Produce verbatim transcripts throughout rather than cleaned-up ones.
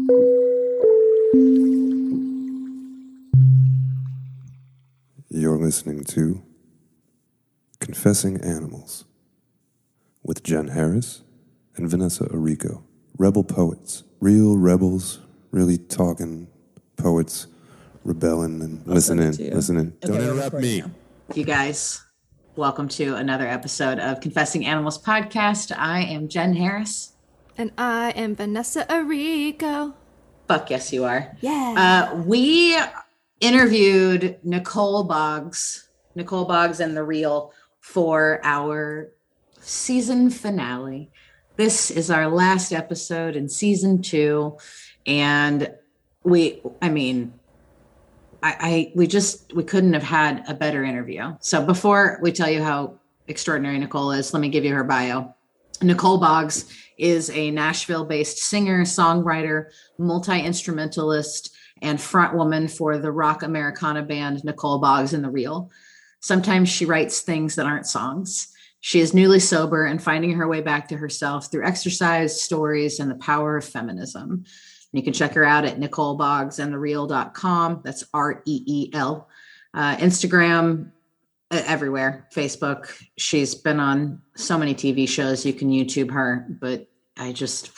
You're listening to Confessing Animals with Jen Harris and Vanessa Arrico. Rebel poets. Real rebels, really talking poets, rebelling and I'll listening, send it to you. listening. Okay, Don't I'll interrupt record me. now. You guys, welcome to another episode of Confessing Animals podcast. I am Jen Harris. And I am Vanessa Arrico. Fuck yes, you are. Yeah. Uh, we interviewed Nicole Boggs, Nicole Boggs and The Real for our season finale. This is our last episode in season two. And we, I mean, I, I we just, we couldn't have had a better interview. So before we tell you how extraordinary Nicole is, let me give you her bio. Nicole Boggs is a Nashville-based singer, songwriter, multi-instrumentalist, and frontwoman for the rock Americana band Nicole Boggs and The Real. Sometimes she writes things that aren't songs. She is newly sober and finding her way back to herself through exercise, stories, and the power of feminism. You can check her out at nicole boggs and the real dot com. That's R E E L. Uh, Instagram, uh, everywhere. Facebook. She's been on so many T V shows. You can YouTube her. But I just,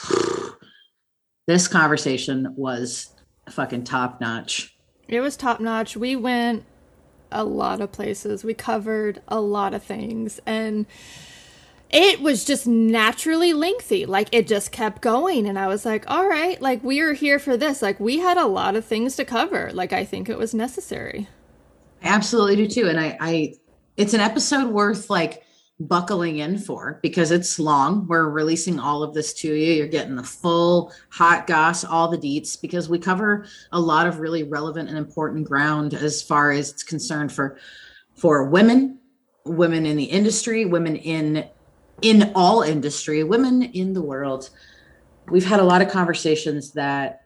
this conversation was fucking top notch. It was top notch. We went a lot of places. We covered a lot of things. And it was just naturally lengthy. Like, it just kept going. And I was like, all right, like, we are here for this. Like, we had a lot of things to cover. Like, I think it was necessary. I absolutely do too. And I, I, it's an episode worth like buckling in for because it's long. We're releasing all of this to you. You're getting the full hot goss, all the deets, because we cover a lot of really relevant and important ground as far as it's concerned for, for women, women in the industry, women in in all industry, women in the world. We've had a lot of conversations that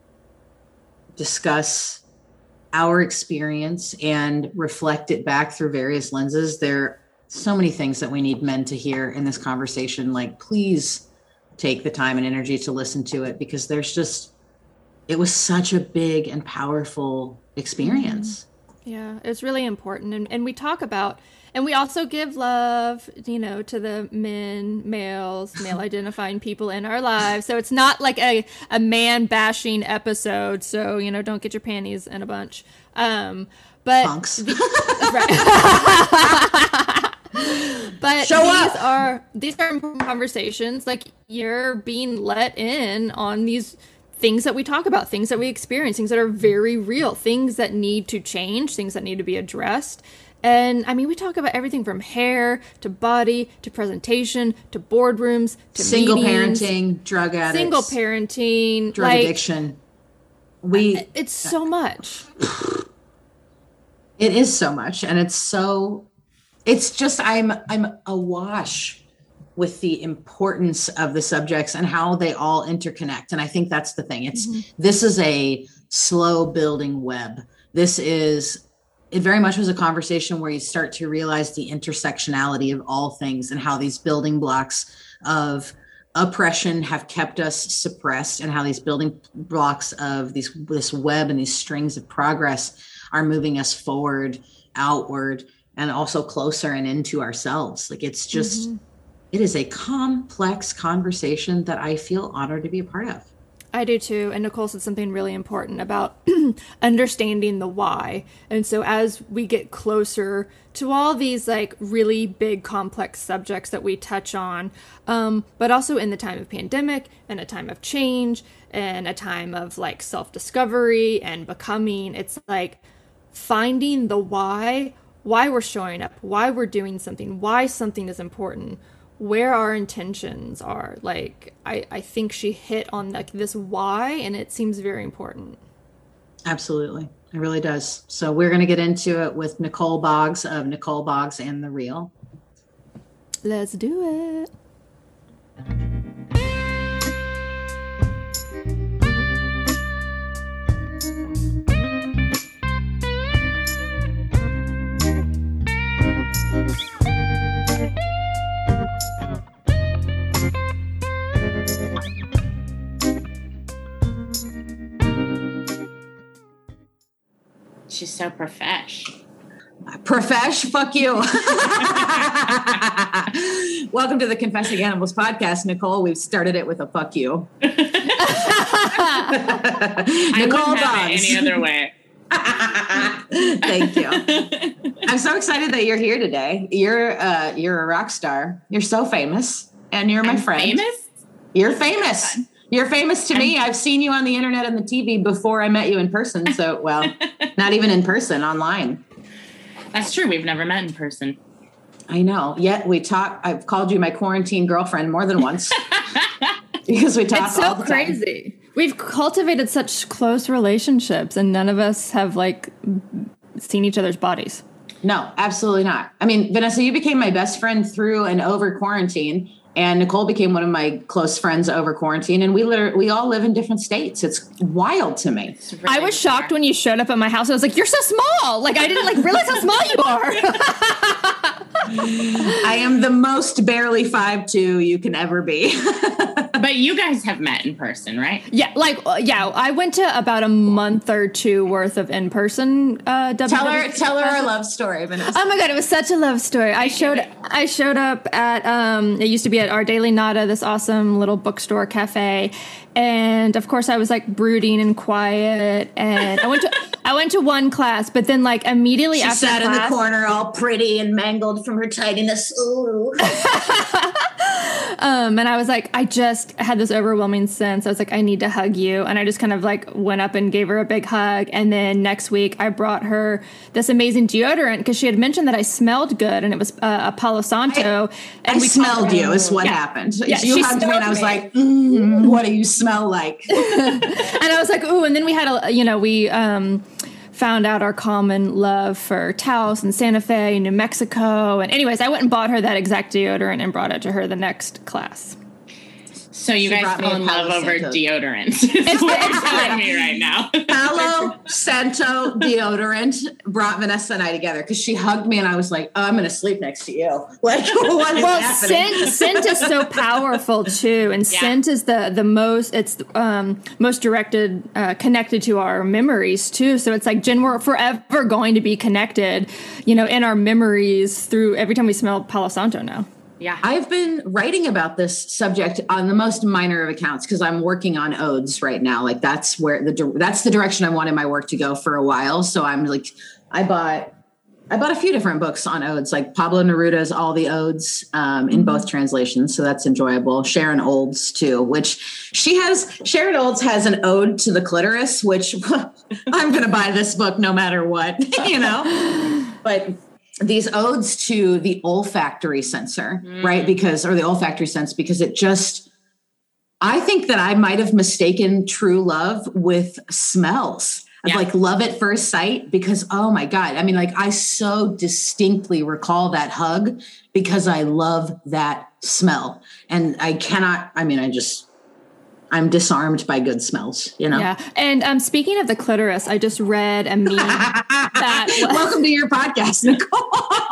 discuss our experience and reflect it back through various lenses. There are so many things that we need men to hear in this conversation. Like, please take the time and energy to listen to it because there's just, it was such a big and powerful experience. Yeah, it's really important. And, and we talk about, and we also give love, you know, to the men, males, male identifying people in our lives. So it's not like a, a man bashing episode. So, you know, don't get your panties in a bunch. Um, but Punks. The, right. But Show these up. are, these are important conversations. Like, you're being let in on these things that we talk about, things that we experience, things that are very real, things that need to change, things that need to be addressed. And I mean, we talk about everything from hair to body to presentation to boardrooms to Single meetings, parenting, drug addicts, single parenting, drug like, addiction. We it's so much. It is so much, and it's so. It's just I'm I'm awash with the importance of the subjects and how they all interconnect. And I think that's the thing. It's mm-hmm. This is a slow building web. This is. It very much was a conversation where you start to realize the intersectionality of all things and how these building blocks of oppression have kept us suppressed and how these building blocks of these this web and these strings of progress are moving us forward, outward, and also closer and into ourselves. Like, it's just, mm-hmm. It is a complex conversation that I feel honored to be a part of. I do too. And Nicole said something really important about understanding the why. And so as we get closer to all these like really big complex subjects that we touch on, um, but also in the time of pandemic and a time of change and a time of like self-discovery and becoming, it's like finding the why, why we're showing up, why we're doing something, why something is important, where our intentions are. Like, I, I think she hit on like this why, and it seems very important. Absolutely. It really does. So we're going to get into it with Nicole Boggs of Nicole Boggs and The Real. Let's do it. She's so profesh. Profesh, fuck you. Welcome to the Confessing Animals podcast, Nicole. We've started it with a fuck you. I Nicole wouldn't have it Boggs. any other way. Thank you. I'm so excited that you're here today. You're uh, you're a rock star. You're so famous, and you're my I'm friend. famous? You're famous. You're famous to me. I've seen you on the internet and the T V before I met you in person. So, well, not even in person, online. That's true. We've never met in person. I know. Yet we talk. I've called you my quarantine girlfriend more than once because we talk It's so all the time. crazy. We've cultivated such close relationships, and none of us have like seen each other's bodies. No, absolutely not. I mean, Vanessa, you became my best friend through and over quarantine, and Nicole became one of my close friends over quarantine. And we literally, we all live in different states. It's wild to me. It's really I was shocked bizarre. when you showed up at my house. I was like, "You're so small!" Like I didn't like realize how small you are. I am the most barely five two you can ever be. But you guys have met in person, right? Yeah, like uh, yeah. I went to about a month or two worth of in person. Uh, Tell her, tell her our love story, Vanessa. Oh my god, it was such a love story. I showed I showed up at um it used to be at Our Daily Nada, this awesome little bookstore cafe. And of course I was like brooding and quiet, and I went to I went to one class, but then like immediately She after sat in the class, corner all pretty and mangled from her tidiness. Ooh. Um, and I was like, I just had this overwhelming sense. I was like, I need to hug you. And I just kind of like went up and gave her a big hug. And then next week I brought her this amazing deodorant because she had mentioned that I smelled good, and it was uh, a Palo Santo. I, and I we smelled talked- you is what Yeah. happened. Yeah, you she hugged me and I was smelled me. like, mm, what do you smell like? And I was like, ooh. And then we had a, you know, we, um, found out our common love for Taos and Santa Fe and New Mexico. And anyways, I went and bought her that exact deodorant and brought it to her the next class. So you She guys brought me fell a in Palo love over Santo. deodorant. It's what you're telling me right now. Palo Santo deodorant brought Vanessa and I together because she hugged me and I was like, oh, I'm going to sleep next to you. Like, what is Well, happening? scent, scent is so powerful too, and Yeah. scent is the the most it's um, most directed uh, connected to our memories too. So it's like, Jen, we're forever going to be connected, you know, in our memories through every time we smell Palo Santo now. Yeah. I've been writing about this subject on the most minor of accounts because I'm working on odes right now. Like that's where the that's the direction I wanted my work to go for a while. So I'm like, I bought I bought a few different books on odes, like Pablo Neruda's All the Odes um, in both translations. So that's enjoyable. Sharon Olds too, which she has. Sharon Olds has an ode to the clitoris, which I'm going to buy this book no matter what, you know. But these odes to the olfactory sensor, mm. right? Because, or the olfactory sense, because it just, I think that I might have mistaken true love with smells. Yeah. Like love at first sight, because, oh my God. I mean, like I so distinctly recall that hug because I love that smell. And I cannot, I mean, I just, I'm disarmed by good smells, you know? Yeah. And um, speaking of the clitoris, I just read a meme that welcome to your podcast, Nicole.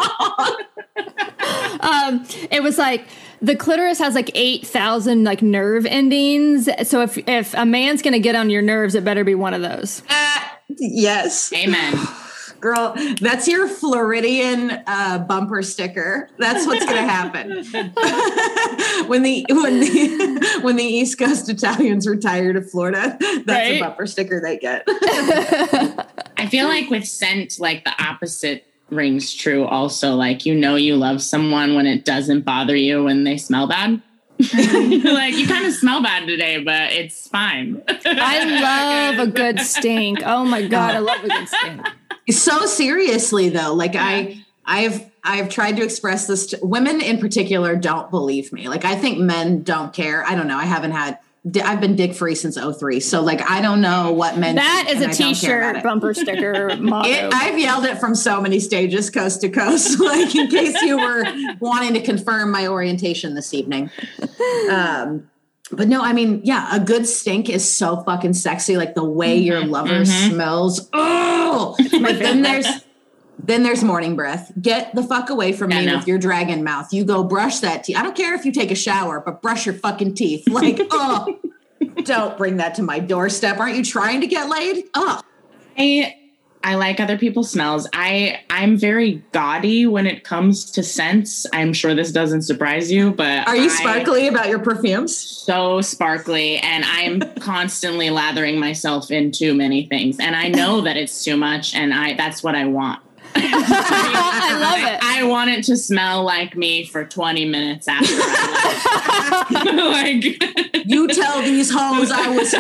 um, it was like, the clitoris has like eight thousand like nerve endings. So if, if a man's going to get on your nerves, it better be one of those. Uh, yes. Amen. Girl, that's your Floridian uh, bumper sticker. That's what's going to happen. when the when the when the East Coast Italians retire to Florida, that's right? a bumper sticker they get. I feel like with scent, like the opposite rings true also. Like, you know, you love someone when it doesn't bother you when they smell bad. Like, you kind of smell bad today, but it's fine. I love a good stink. Oh my God, I love a good stink. So seriously though, like yeah. I I've I've tried to express this to women in particular don't believe me. Like I think men don't care. I don't know. I haven't had I've been dick free since oh three. So like I don't know what men That think, is a t-shirt bumper sticker motto. It, I've yelled it from so many stages coast to coast, like in case you were wanting to confirm my orientation this evening. Um But no, I mean, yeah, a good stink is so fucking sexy. Like the way mm-hmm, your lover mm-hmm. smells. Oh, but then there's then there's morning breath. Get the fuck away from yeah, me no. with your dragon mouth. You go brush that teeth. I don't care if you take a shower, but brush your fucking teeth. Like, oh, don't bring that to my doorstep. Aren't you trying to get laid? Oh, I I like other people's smells. I, I'm very gaudy when it comes to scents. I'm sure this doesn't surprise you, but are you I, sparkly about your perfumes? So sparkly, and I'm constantly lathering myself in too many things. And I know that it's too much, and I that's what I want. I love it. I, I want it to smell like me for twenty minutes after I left. Like, you tell these hoes I was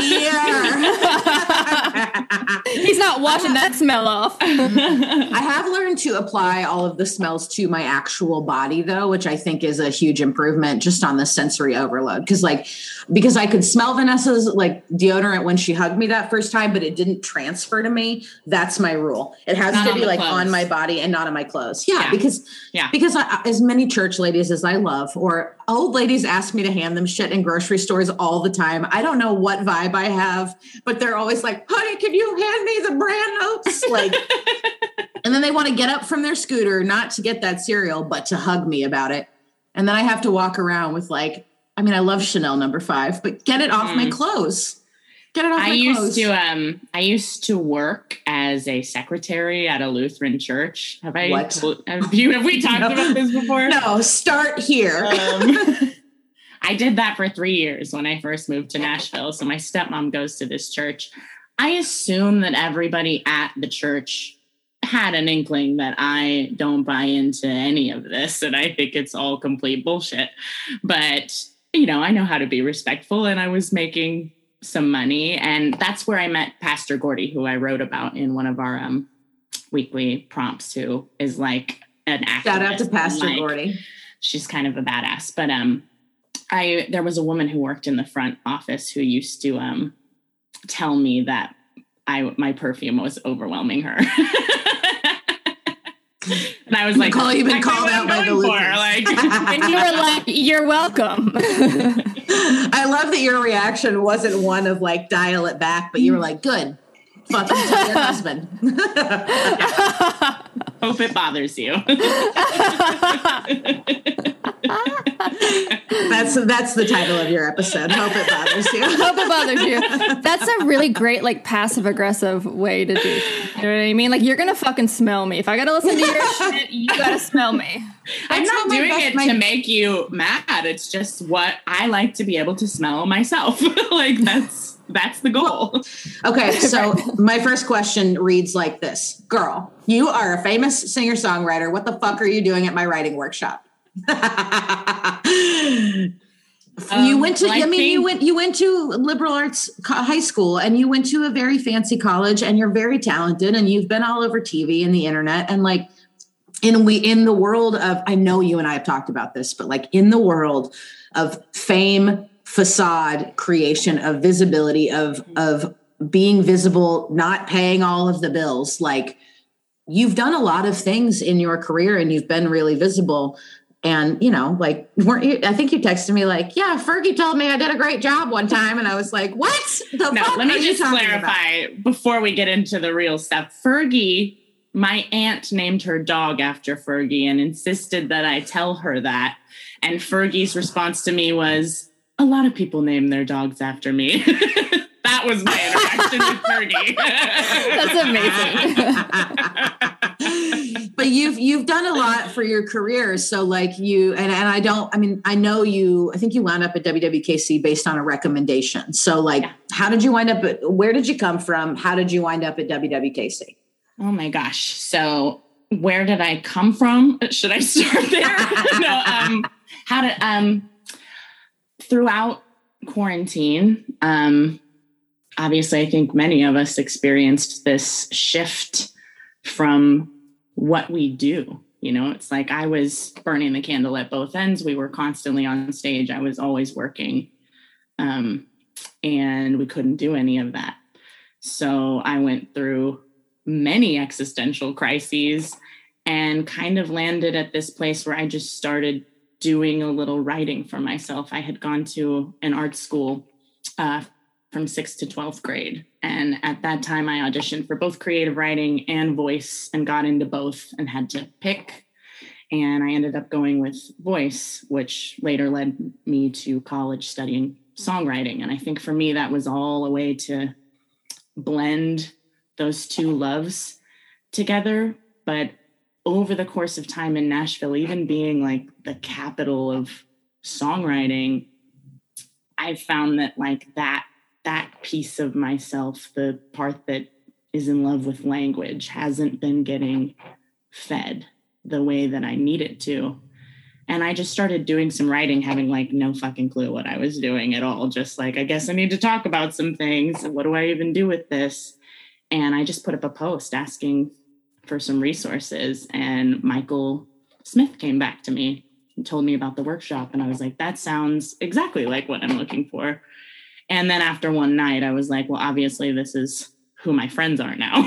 here. He's not washing that smell off. I have learned to apply all of the smells to my actual body, though, which I think is a huge improvement just on the sensory overload. Because, like, because I could smell Vanessa's like deodorant when she hugged me that first time, but it didn't transfer to me. That's my rule. It has Not to on be the like clothes. on my body and not on my clothes. Yeah, Yeah. because Yeah. because I, as many church ladies as I love, or old ladies ask me to hand them shit in grocery stores all the time. I don't know what vibe I have, but they're always like, honey, can you hand me the brand notes? Like, and then they want to get up from their scooter, not to get that cereal, but to hug me about it. And then I have to walk around with like, I mean, I love Chanel number five, but get it off mm. my clothes. Get it off I my used clothes. to um I used to work as a secretary at a Lutheran church. Have I What? told, have, you, have we talked No. about this before? No, start here. Um, I did that for three years when I first moved to Nashville. So my stepmom goes to this church. I assume that everybody at the church had an inkling that I don't buy into any of this, and I think it's all complete bullshit. But, you know, I know how to be respectful, and I was making some money. And that's where I met Pastor Gordy, who I wrote about in one of our um, weekly prompts, who is like an activist. Shout out to Pastor like, Gordy. She's kind of a badass. But um, I there was a woman who worked in the front office who used to um, tell me that I my perfume was overwhelming her. And I was like, Nicole, you've been exactly called what out I'm by the going for. Lutherans. Like, And you were like, you're welcome. I love that your reaction wasn't one of like, dial it back, but you were like, good. Fucking tell your husband. hope it bothers you. That's that's the title of your episode. Hope it bothers you. Hope it bothers you. That's a really great, like, passive aggressive way to do. You know what I mean? Like, you're gonna fucking smell me. If I gotta listen to your shit, you gotta smell me. I'm That's how not my doing best- it my- to make you mad. It's just what I like to be able to smell myself. Like that's that's the goal. Okay, so my first question reads like this. Girl, you are a famous singer-songwriter. What the fuck are you doing at my writing workshop? Um, you went to well, I I mean think- you went you went to liberal arts co- high school, and you went to a very fancy college, and you're very talented, and you've been all over T V and the internet, and like in we in the world of, I know you and I have talked about this, but like in the world of fame, facade creation, of visibility, of of being visible, not paying all of the bills, like you've done a lot of things in your career and you've been really visible. And, you know, like, weren't you, I think you texted me like, yeah, Fergie told me I did a great job one time. And I was like, what the No, fuck let are me you just talking clarify about? before we get into the real stuff. Fergie, my aunt named her dog after Fergie and insisted that I tell her that. And Fergie's response to me was, a lot of people name their dogs after me. That was my interaction with Fergie. That's amazing. But you've you've done a lot for your career. So like you, and, and I don't, I mean, I know you, I think you wound up at W W K C based on a recommendation. So like, Yeah. how did you wind up at, where did you come from? How did you wind up at W W K C? Oh my gosh. So where did I come from? Should I start there? No, um, how did, um, throughout quarantine, um, obviously I think many of us experienced this shift from what we do. You know, it's like I was burning the candle at both ends. We were constantly on stage. I was always working. Um, and we couldn't do any of that. So I went through many existential crises and kind of landed at this place where I just started doing a little writing for myself. I had gone to an art school uh, from sixth to twelfth grade. And at that time, I auditioned for both creative writing and voice and got into both and had to pick. And I ended up going with voice, which later led me to college studying songwriting. And I think for me, that was all a way to blend those two loves together, but over the course of time in Nashville, even being like the capital of songwriting, I found that like that that piece of myself, the part that is in love with language, hasn't been getting fed the way that I need it to. And I just started doing some writing, having like no fucking clue what I was doing at all. Just like, I guess I need to talk about some things. What do I even do with this? And I just put up a post asking for some resources. And Michael Smith came back to me and told me about the workshop. And I was like, that sounds exactly like what I'm looking for. And then after one night, I was like, well, obviously this is who my friends are now.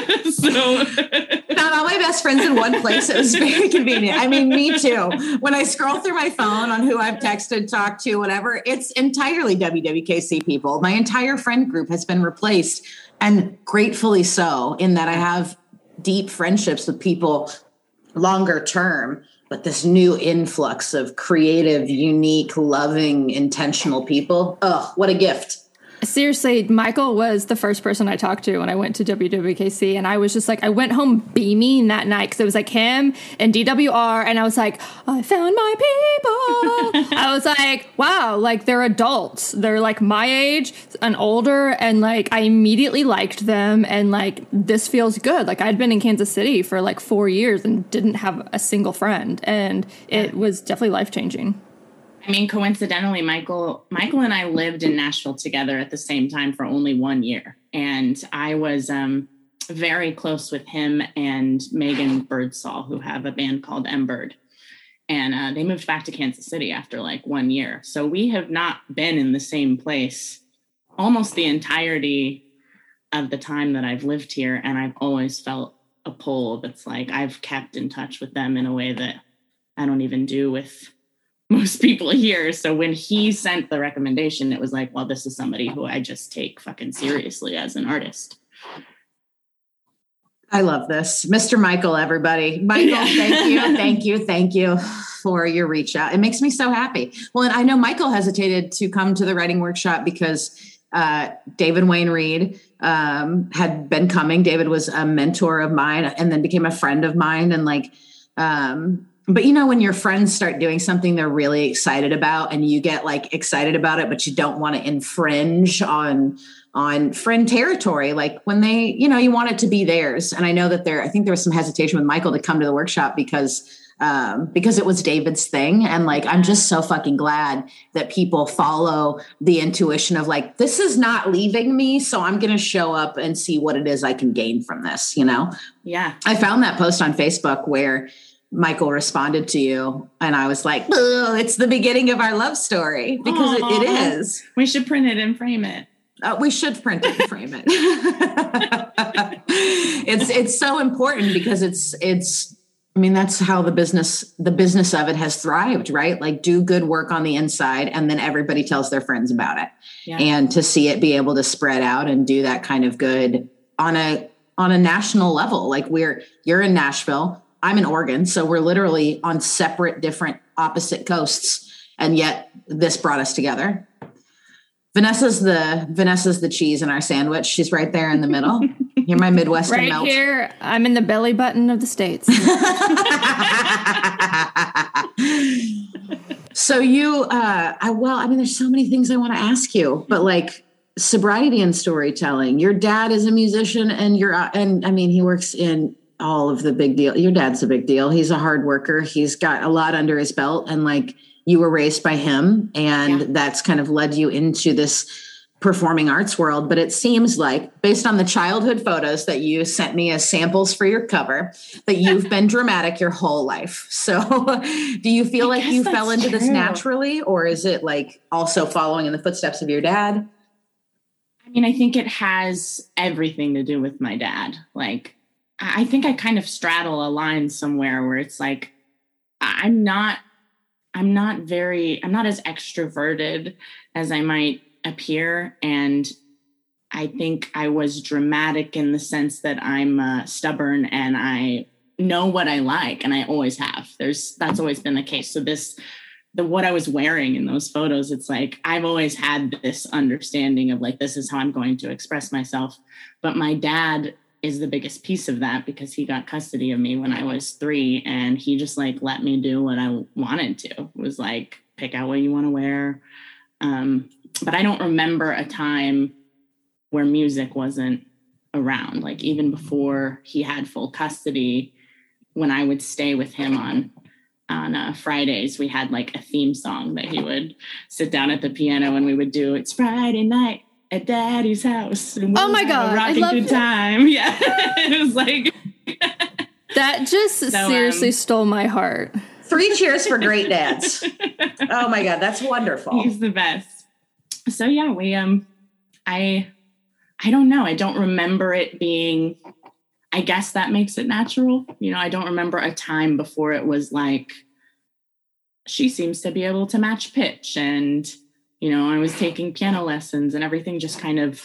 So found all my best friends in one place. It was very convenient. I mean, me too. When I scroll through my phone on who I've texted, talked to, whatever, it's entirely W W K C people. My entire friend group has been replaced, and gratefully so, in that I have deep friendships with people longer term. But this new influx of creative, unique, loving, intentional people, oh, what a gift. Seriously, Michael was the first person I talked to when I went to W W K C, and I was just like, I went home beaming that night because it was like him and D W R, and I was like, I found my people. I was like, wow, like they're adults. They're like my age and older, and like I immediately liked them, and like this feels good. Like I'd been in Kansas City for like four years and didn't have a single friend, and it was definitely life-changing. I mean, coincidentally, Michael, Michael and I lived in Nashville together at the same time for only one year. And I was um, very close with him and Megan Birdsall, who have a band called M-Bird. And uh, they moved back to Kansas City after like one year. So we have not been in the same place almost the entirety of the time that I've lived here. And I've always felt a pull that's like I've kept in touch with them in a way that I don't even do with most people here. So when he sent the recommendation, it was like, well, this is somebody who I just take fucking seriously as an artist. I love this. Mister Michael, everybody. Michael, yeah. thank you. Thank you. Thank you for your reach out. It makes me so happy. Well, and I know Michael hesitated to come to the writing workshop because uh, David Wayne Reed um, had been coming. David was a mentor of mine and then became a friend of mine. And like, um, But, you know, when your friends start doing something they're really excited about and you get like excited about it, but you don't want to infringe on on friend territory, like when they, you know, you want it to be theirs. And I know that there, I think there was some hesitation with Michael to come to the workshop because um, because it was David's thing. And like, I'm just so fucking glad that people follow the intuition of like, this is not leaving me. So I'm going to show up and see what it is I can gain from this, you know? Yeah. I found that post on Facebook where Michael responded to you, and I was like, oh, it's the beginning of our love story because it, it is. We should print it and frame it. Uh, we should print it and frame it. it's it's so important because it's it's. I mean, that's how the business the business of it has thrived, right? Like, do good work on the inside, and then everybody tells their friends about it. Yeah. And to see it be able to spread out and do that kind of good on a on a national level, like we're you're in Nashville. I'm in Oregon, so we're literally on separate, different, opposite coasts, and yet this brought us together. Vanessa's the Vanessa's the cheese in our sandwich. She's right there in the middle. You're my Midwestern right melt. Right here, I'm in the belly button of the States. So you, uh, I, well, I mean, there's so many things I want to ask you, but like sobriety and storytelling. Your dad is a musician, and you're, and I mean, he works in all of the big deal. Your dad's a big deal. He's a hard worker. He's got a lot under his belt, and like you were raised by him, and yeah. that's kind of led you into this performing arts world. But it seems like, based on the childhood photos that you sent me as samples for your cover, that you've been dramatic your whole life. So do you feel I like you fell into true. this naturally, or is it like also following in the footsteps of your dad? I mean, I think it has everything to do with my dad. Like, I think I kind of straddle a line somewhere where it's like, I'm not, I'm not very, I'm not as extroverted as I might appear. And I think I was dramatic in the sense that I'm uh, stubborn and I know what I like, and I always have. There's, that's always been the case. So this, the, what I was wearing in those photos, it's like, I've always had this understanding of like, this is how I'm going to express myself. But my dad is the biggest piece of that, because he got custody of me when I was three, and he just like let me do what I wanted to. It was like, pick out what you want to wear. Um, but I don't remember a time where music wasn't around. Like even before he had full custody, when I would stay with him on on uh, Fridays, we had like a theme song that he would sit down at the piano and we would do. It's Friday night at Daddy's house. And we'll oh my God. I love good time. Yeah. It was like. That just so, seriously um, stole my heart. Three cheers for great dads. Oh my God. That's wonderful. He's the best. So yeah, we, um, I, I don't know. I don't remember it being, I guess that makes it natural. You know, I don't remember a time before it was like, she seems to be able to match pitch. And, you know, I was taking piano lessons and everything just kind of,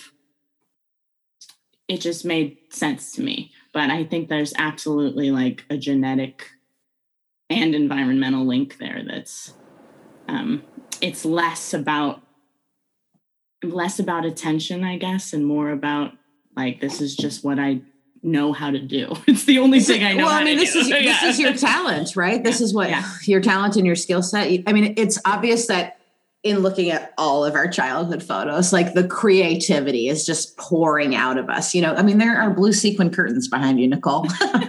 it just made sense to me. But I think there's absolutely like a genetic and environmental link there. That's, um, it's less about, less about attention, I guess, and more about like, this is just what I know how to do. It's the only thing I know. Well, how I mean, to this do. is Yeah. this is your talent, right? This is what Yeah. your talent and your skill set. I mean, it's obvious that in looking at all of our childhood photos, like the creativity is just pouring out of us. You know, I mean, there are blue sequin curtains behind you, Nicole.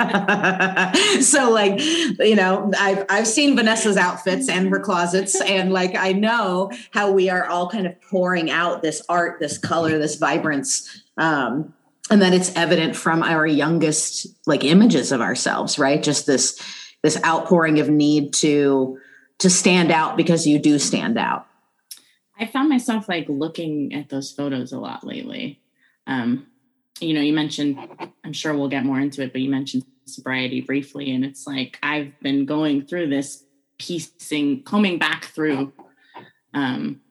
So like, you know, I've, I've seen Vanessa's outfits and her closets, and like, I know how we are all kind of pouring out this art, this color, this vibrance. Um, and that it's evident from our youngest like images of ourselves, right? Just this, this outpouring of need to, to stand out because you do stand out. I found myself like looking at those photos a lot lately. Um, you know, you mentioned, I'm sure we'll get more into it, but you mentioned sobriety briefly. And it's like, I've been going through this piecing, combing back through um,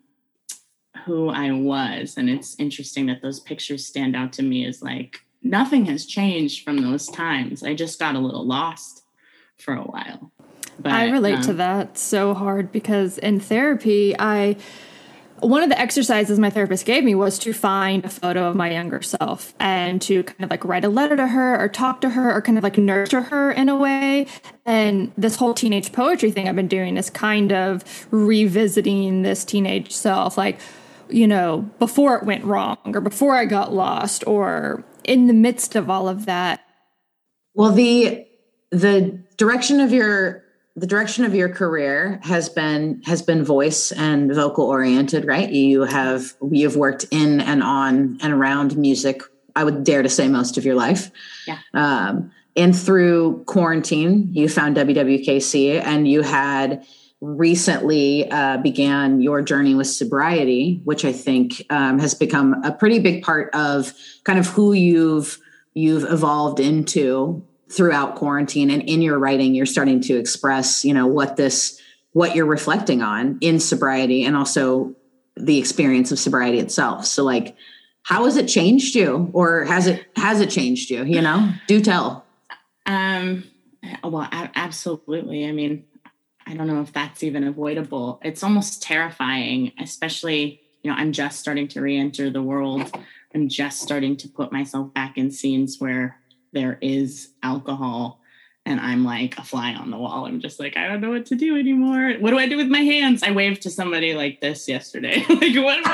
who I was. And it's interesting that those pictures stand out to me as like, nothing has changed from those times. I just got a little lost for a while. But, I relate um, to that so hard because in therapy, I... one of the exercises my therapist gave me was to find a photo of my younger self and to kind of like write a letter to her or talk to her or kind of like nurture her in a way. And this whole teenage poetry thing I've been doing is kind of revisiting this teenage self, like, you know, before it went wrong or before I got lost or in the midst of all of that. Well, the, the direction of your The direction of your career has been has been voice and vocal oriented, right? You have you've worked in and on and around music, I would dare to say most of your life. Yeah. Um, and through quarantine, you found W W K C, and you had recently uh, began your journey with sobriety, which I think um, has become a pretty big part of kind of who you've you've evolved into throughout quarantine. And in your writing, you're starting to express, you know, what this, what you're reflecting on in sobriety and also the experience of sobriety itself. So like, how has it changed you, or has it, has it changed you? You know, do tell. Um, well, a- absolutely. I mean, I don't know if that's even avoidable. It's almost terrifying, especially, you know, I'm just starting to re-enter the world. I'm just starting to put myself back in scenes where there is alcohol and I'm like a fly on the wall. I'm just like, I don't know what to do anymore. What do I do with my hands? I waved to somebody like this yesterday. Like, what am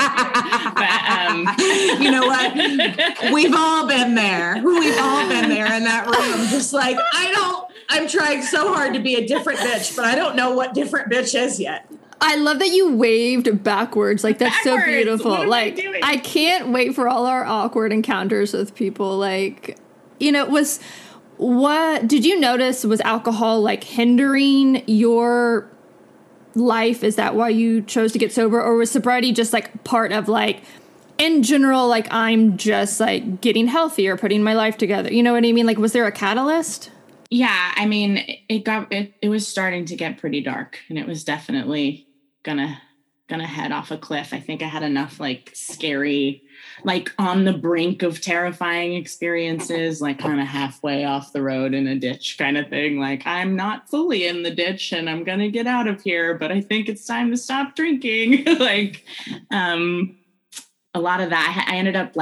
I doing? But, um, you know what? We've all been there. We've all been there in that room. Just like, I don't, I'm trying so hard to be a different bitch, but I don't know what different bitch is yet. I love that you waved backwards. Like, that's Backwards. so beautiful. What am I Like, doing? I can't wait for all our awkward encounters with people. Like, you know, was what did you notice? Was alcohol like hindering your life? Is that why you chose to get sober, or was sobriety just like part of like in general, like I'm just like getting healthier, putting my life together? You know what I mean? Like, was there a catalyst? Yeah, I mean, it got it, it was starting to get pretty dark, and it was definitely gonna gonna head off a cliff. I think I had enough like scary, like on the brink of terrifying experiences, like kind of halfway off the road in a ditch kind of thing. Like, I'm not fully in the ditch and I'm gonna get out of here, but I think it's time to stop drinking. Like, um, a lot of that, I ended up like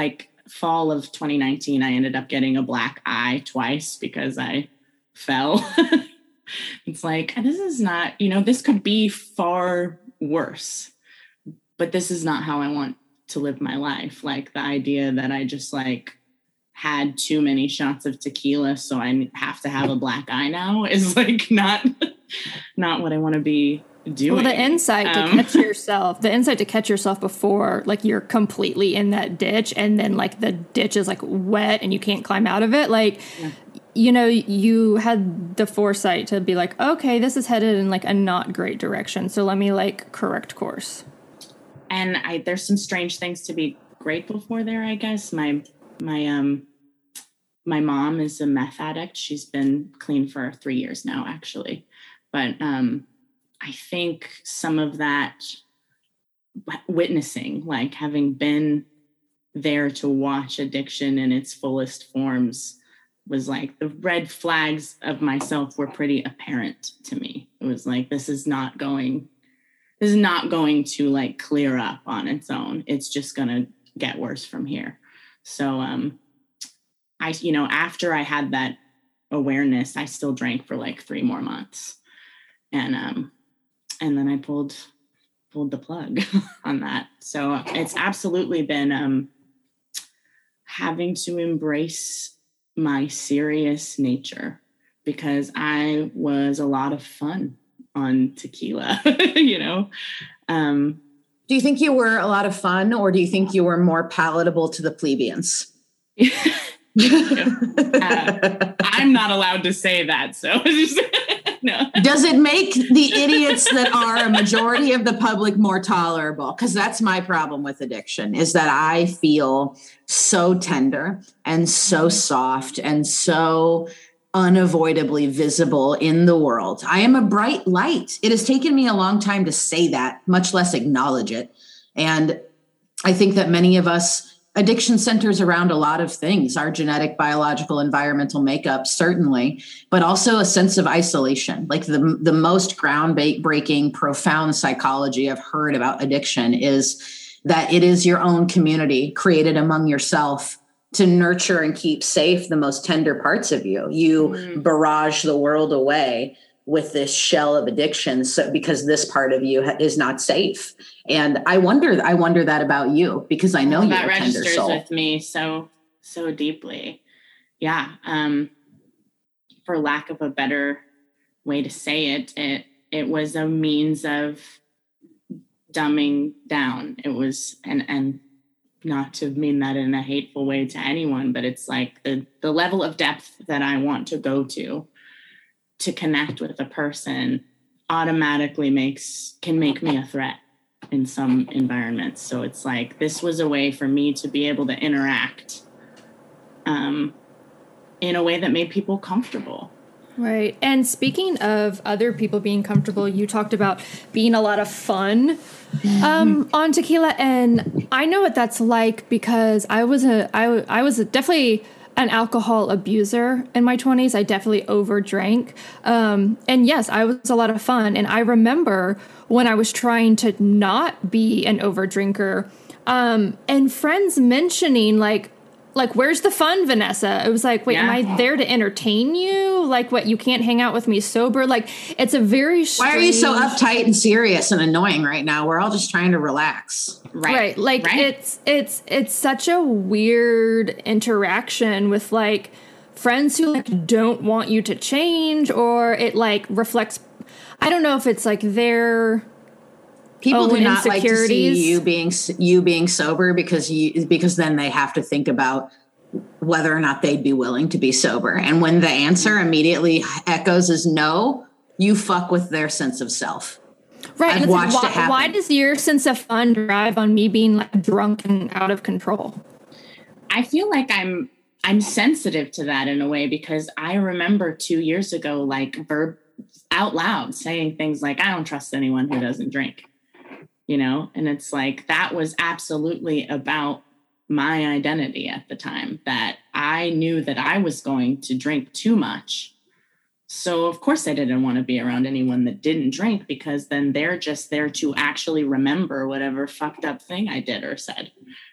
fall of twenty nineteen, I ended up getting a black eye twice because I fell. It's like, this is not, you know, this could be far worse, but this is not how I want to live my life. Like the idea that I just like had too many shots of tequila, so I have to have a black eye now is like not, not what I want to be doing. Well, the insight to um, catch yourself, the insight to catch yourself before like you're completely in that ditch and then like the ditch is like wet and you can't climb out of it. Like, yeah. you know, you had the foresight to be like, okay, this is headed in like a not great direction. So let me like correct course. And I, there's some strange things to be grateful for there, I guess. My, my, um, my mom is a meth addict. She's been clean for three years now, actually. But, um, I think some of that witnessing, like having been there to watch addiction in its fullest forms, was like the red flags of myself were pretty apparent to me. It was like, this is not going, this is not going to like clear up on its own. It's just going to get worse from here. So, um, I, you know, after I had that awareness, I still drank for like three more months. And, um, and then I pulled, pulled the plug on that. So it's absolutely been, um, having to embrace my serious nature, because I was a lot of fun on tequila, you know? Um, do you think you were a lot of fun, or do you think you were more palatable to the plebeians? uh, I'm not allowed to say that. So no. Does it make the idiots that are a majority of the public more tolerable? Because that's my problem with addiction, is that I feel so tender and so soft and so unavoidably visible in the world. I am a bright light. It has taken me a long time to say that, much less acknowledge it. And I think that many of us, addiction centers around a lot of things, our genetic, biological, environmental makeup, certainly, but also a sense of isolation. Like the, the most groundbreaking, profound psychology I've heard about addiction is that it is your own community created among yourself to nurture and keep safe the most tender parts of you. You mm-hmm. barrage the world away with this shell of addiction, so because this part of you is not safe. And I wonder, I wonder that about you, because I know well, you're that a tender registers soul. With me so, so deeply. Yeah. Um, for lack of a better way to say it, it, it was a means of dumbing down. It was, and, and not to mean that in a hateful way to anyone, but it's like the, the level of depth that I want to go to, to connect with a person automatically makes, can make me a threat in some environments. So it's like, this was a way for me to be able to interact um, in a way that made people comfortable. Right. And speaking of other people being comfortable, you talked about being a lot of fun um, on tequila. And I know what that's like, because I was a, I, I was a definitely an alcohol abuser in my twenties. I definitely overdrank. Um, and yes, I was a lot of fun. And I remember when I was trying to not be an overdrinker, um, and friends mentioning like, like, where's the fun, Vanessa? It was like, wait, yeah. am I there to entertain you? Like, what, you can't hang out with me sober? Like, it's a very strange... Why are you so uptight and serious and annoying right now? We're all just trying to relax. Right. right. Like, right. it's it's it's such a weird interaction with, like, friends who, like, don't want you to change, or it, like, reflects... I don't know if it's, like, their... People do not like to see you being you being sober, because you because then they have to think about whether or not they'd be willing to be sober. And when the answer immediately echoes is no, you fuck with their sense of self. Right. I've watched why, it happen. Why does your sense of fun drive on me being like drunk and out of control? I feel like I'm I'm sensitive to that in a way, because I remember two years ago, like verb out loud saying things like, I don't trust anyone who doesn't drink. You know, and it's like, that was absolutely about my identity at the time, that I knew that I was going to drink too much. So of course I didn't want to be around anyone that didn't drink, because then they're just there to actually remember whatever fucked up thing I did or said.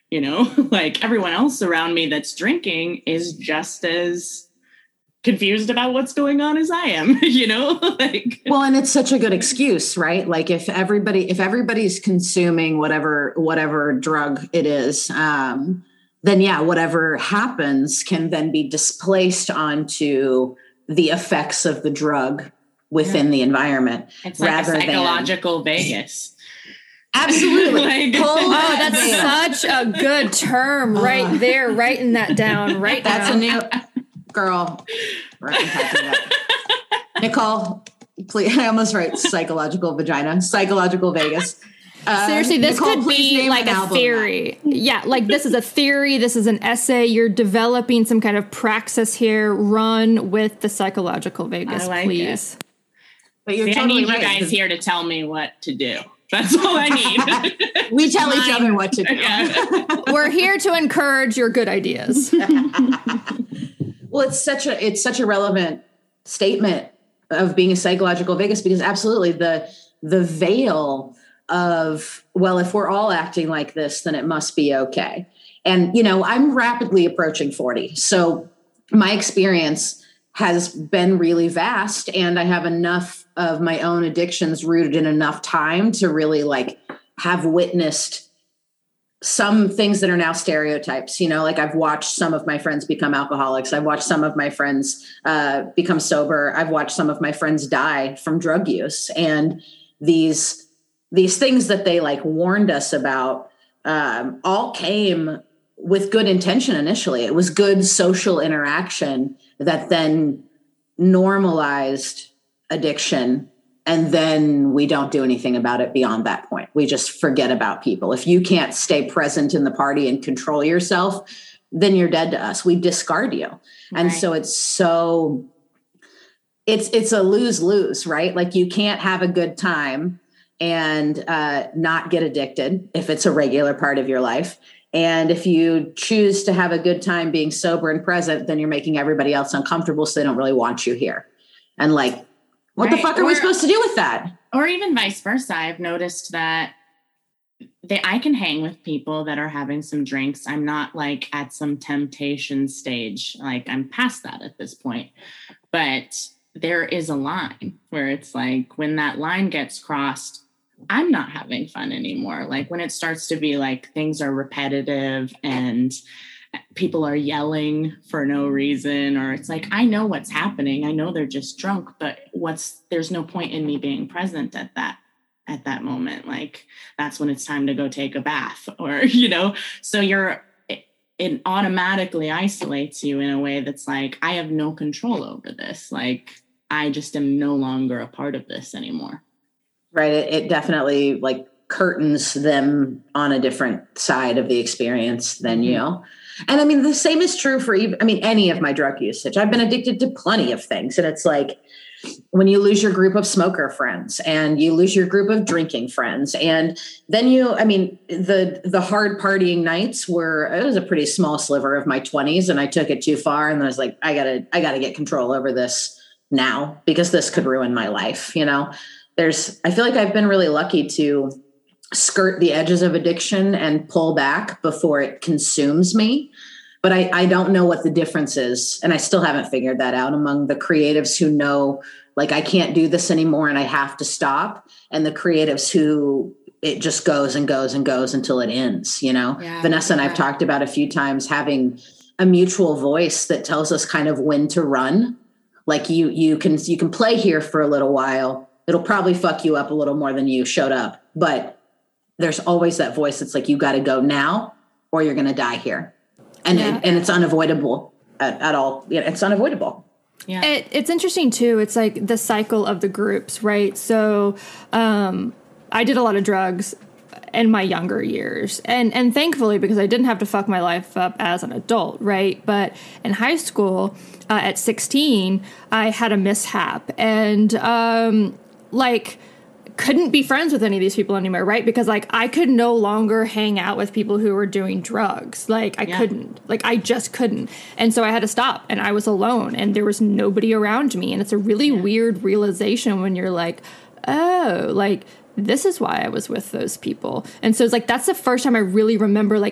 you know, like everyone else around me that's drinking is just as confused about what's going on as I am, you know, like, well, and it's such a good excuse, right? Like if everybody, if everybody's consuming whatever, whatever drug it is, um, then yeah, whatever happens can then be displaced onto the effects of the drug within yeah. the environment. It's like rather a psychological than, Vegas. Absolutely. Like, oh, that's such a good term right uh, there. Writing that down right that's now. a new girl. Nicole, please. I almost write psychological vagina, psychological Vegas. Uh, Seriously, this Nicole, could be like a theory. Yeah, like this is a theory. This is an essay. You're developing some kind of praxis here. Run with the psychological Vegas, like please. It. But you're See, totally I need right. you guys here to tell me what to do. That's all I need. We tell Mine. each other what to do. Yeah. We're here to encourage your good ideas. Well, it's such a it's such a relevant statement of being a psychological Vegas because absolutely the the veil of, well, if we're all acting like this, then it must be okay. And, you know, I'm rapidly approaching forty. So my experience has been really vast and I have enough of my own addictions rooted in enough time to really like have witnessed some things that are now stereotypes, you know, like I've watched some of my friends become alcoholics. I've watched some of my friends uh, become sober. I've watched some of my friends die from drug use. And these, these things that they like warned us about um, all came with good intention initially. It was good social interaction that then normalized addiction. And then we don't do anything about it beyond that point. We just forget about people. If you can't stay present in the party and control yourself, then you're dead to us. We discard you. Right. And so it's so, it's, it's a lose-lose, right? Like you can't have a good time and uh, not get addicted if it's a regular part of your life. And if you choose to have a good time being sober and present, then you're making everybody else uncomfortable. So they don't really want you here. And like, what right. the fuck are or, we supposed to do with that? Or even vice versa. I've noticed that they, I can hang with people that are having some drinks. I'm not like at some temptation stage. Like I'm past that at this point. But there is a line where it's like when that line gets crossed, I'm not having fun anymore. Like when it starts to be like things are repetitive and people are yelling for no reason, or it's like, I know what's happening. I know they're just drunk, but what's, there's no point in me being present at that, at that moment. Like that's when it's time to go take a bath or, you know, so you're, it, it automatically isolates you in a way that's like, I have no control over this. Like I just am no longer a part of this anymore. Right. It, it definitely like curtains them on a different side of the experience than mm-hmm. you. And I mean, the same is true for even, I mean, any of my drug usage. I've been addicted to plenty of things. And it's like when you lose your group of smoker friends and you lose your group of drinking friends. And then you, I mean, the, the hard partying nights were, it was a pretty small sliver of my twenties. And I took it too far. And I was like, I gotta, I gotta get control over this now because this could ruin my life. You know, there's, I feel like I've been really lucky to skirt the edges of addiction and pull back before it consumes me. But I, I don't know what the difference is. And I still haven't figured that out among the creatives who know, like, I can't do this anymore and I have to stop. And the creatives who it just goes and goes and goes until it ends, you know? Yeah, Vanessa and I've talked about a few times having a mutual voice that tells us kind of when to run. Like you, you can, you can play here for a little while. It'll probably fuck you up a little more than you showed up, but there's always that voice that's like, you got to go now or you're going to die here. And, yeah. it, and it's unavoidable at, at all. Yeah, it's unavoidable. Yeah. It, it's interesting too. It's like the cycle of the groups, right? So um, I did a lot of drugs in my younger years and, and thankfully, because I didn't have to fuck my life up as an adult. Right. But in high school uh, at sixteen, I had a mishap and um, like, couldn't be friends with any of these people anymore, right? Because like I could no longer hang out with people who were doing drugs. Like I yeah. couldn't, like I just couldn't. And so I had to stop and I was alone and there was nobody around me. And it's a really yeah. weird realization when you're like, oh, like this is why I was with those people. And so it's like, that's the first time I really remember like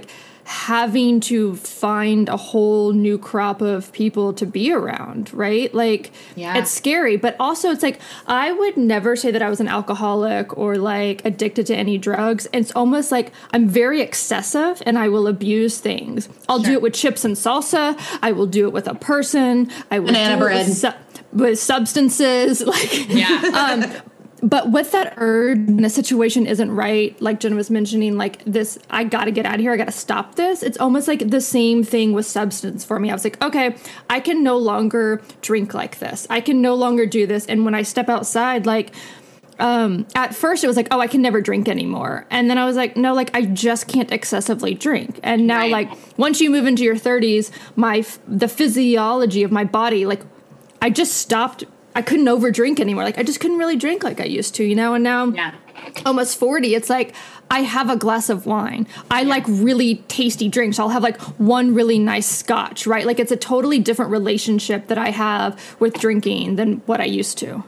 having to find a whole new crop of people to be around, right? Like, yeah. It's scary, but also it's like, I would never say that I was an alcoholic or like addicted to any drugs. It's almost like I'm very excessive and I will abuse things. I'll sure. do it with chips and salsa. I will do it with a person. I will Banana do bread. it with, su- with substances. Like, yeah. um, But with that urge, when a situation isn't right, like Jen was mentioning, like this, I got to get out of here. I got to stop this. It's almost like the same thing with substance for me. I was like, okay, I can no longer drink like this. I can no longer do this. And when I step outside, like, um, at first it was like, oh, I can never drink anymore. And then I was like, no, like I just can't excessively drink. And now, right. like once you move into your thirties, my, the physiology of my body, like I just stopped. I couldn't overdrink anymore. Like I just couldn't really drink like I used to, you know? And now yeah. almost forty, it's like I have a glass of wine. I yeah. like really tasty drinks. I'll have like one really nice scotch, right? Like it's a totally different relationship that I have with drinking than what I used to.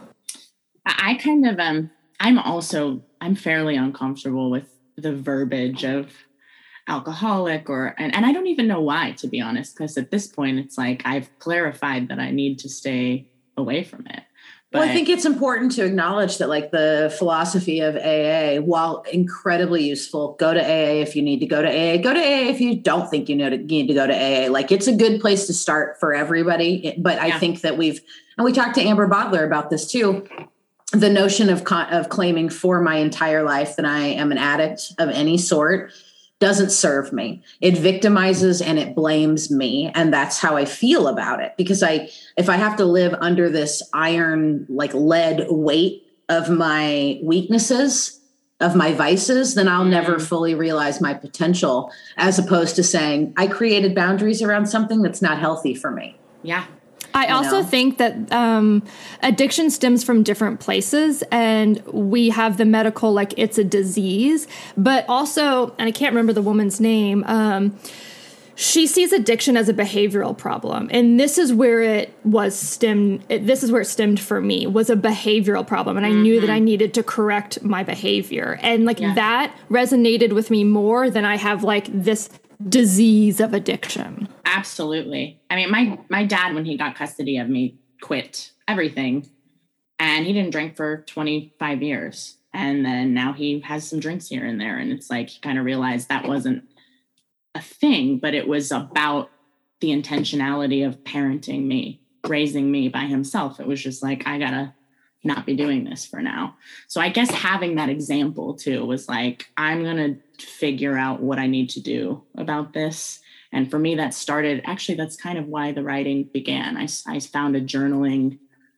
I kind of, um, I'm also, I'm fairly uncomfortable with the verbiage of alcoholic or, and, and I don't even know why, to be honest, because at this point it's like, I've clarified that I need to stay away from it. But well, I think it's important to acknowledge that like the philosophy of A A, while incredibly useful, go to A A if you need to go to A A, go to A A if you don't think you know to, you need to go to A A. Like it's a good place to start for everybody. But I yeah. think that we've, and we talked to Amber Bodler about this too, the notion of, of claiming for my entire life that I am an addict of any sort doesn't serve me. It victimizes and it blames me. And that's how I feel about it. Because I, if I have to live under this iron, like lead weight of my weaknesses, of my vices, then I'll never fully realize my potential, as opposed to saying I created boundaries around something that's not healthy for me. Yeah. I you also know? think that um, addiction stems from different places, and we have the medical, like it's a disease, but also, and I can't remember the woman's name, um, she sees addiction as a behavioral problem. And this is where it was stemmed. It, this is where it stemmed for me, was a behavioral problem. And I mm-hmm. knew that I needed to correct my behavior. And like yeah. that resonated with me more than I have like this disease of addiction. Absolutely. I mean, my, my dad, when he got custody of me, quit everything, and he didn't drink for twenty-five years. And then now he has some drinks here and there. And it's like, he kind of realized that wasn't a thing, but it was about the intentionality of parenting me, raising me by himself. It was just like, I gotta not be doing this for now. So I guess having that example too was like, I'm going to figure out what I need to do about this. And for me, that started, actually, that's kind of why the writing began. I, I found a journaling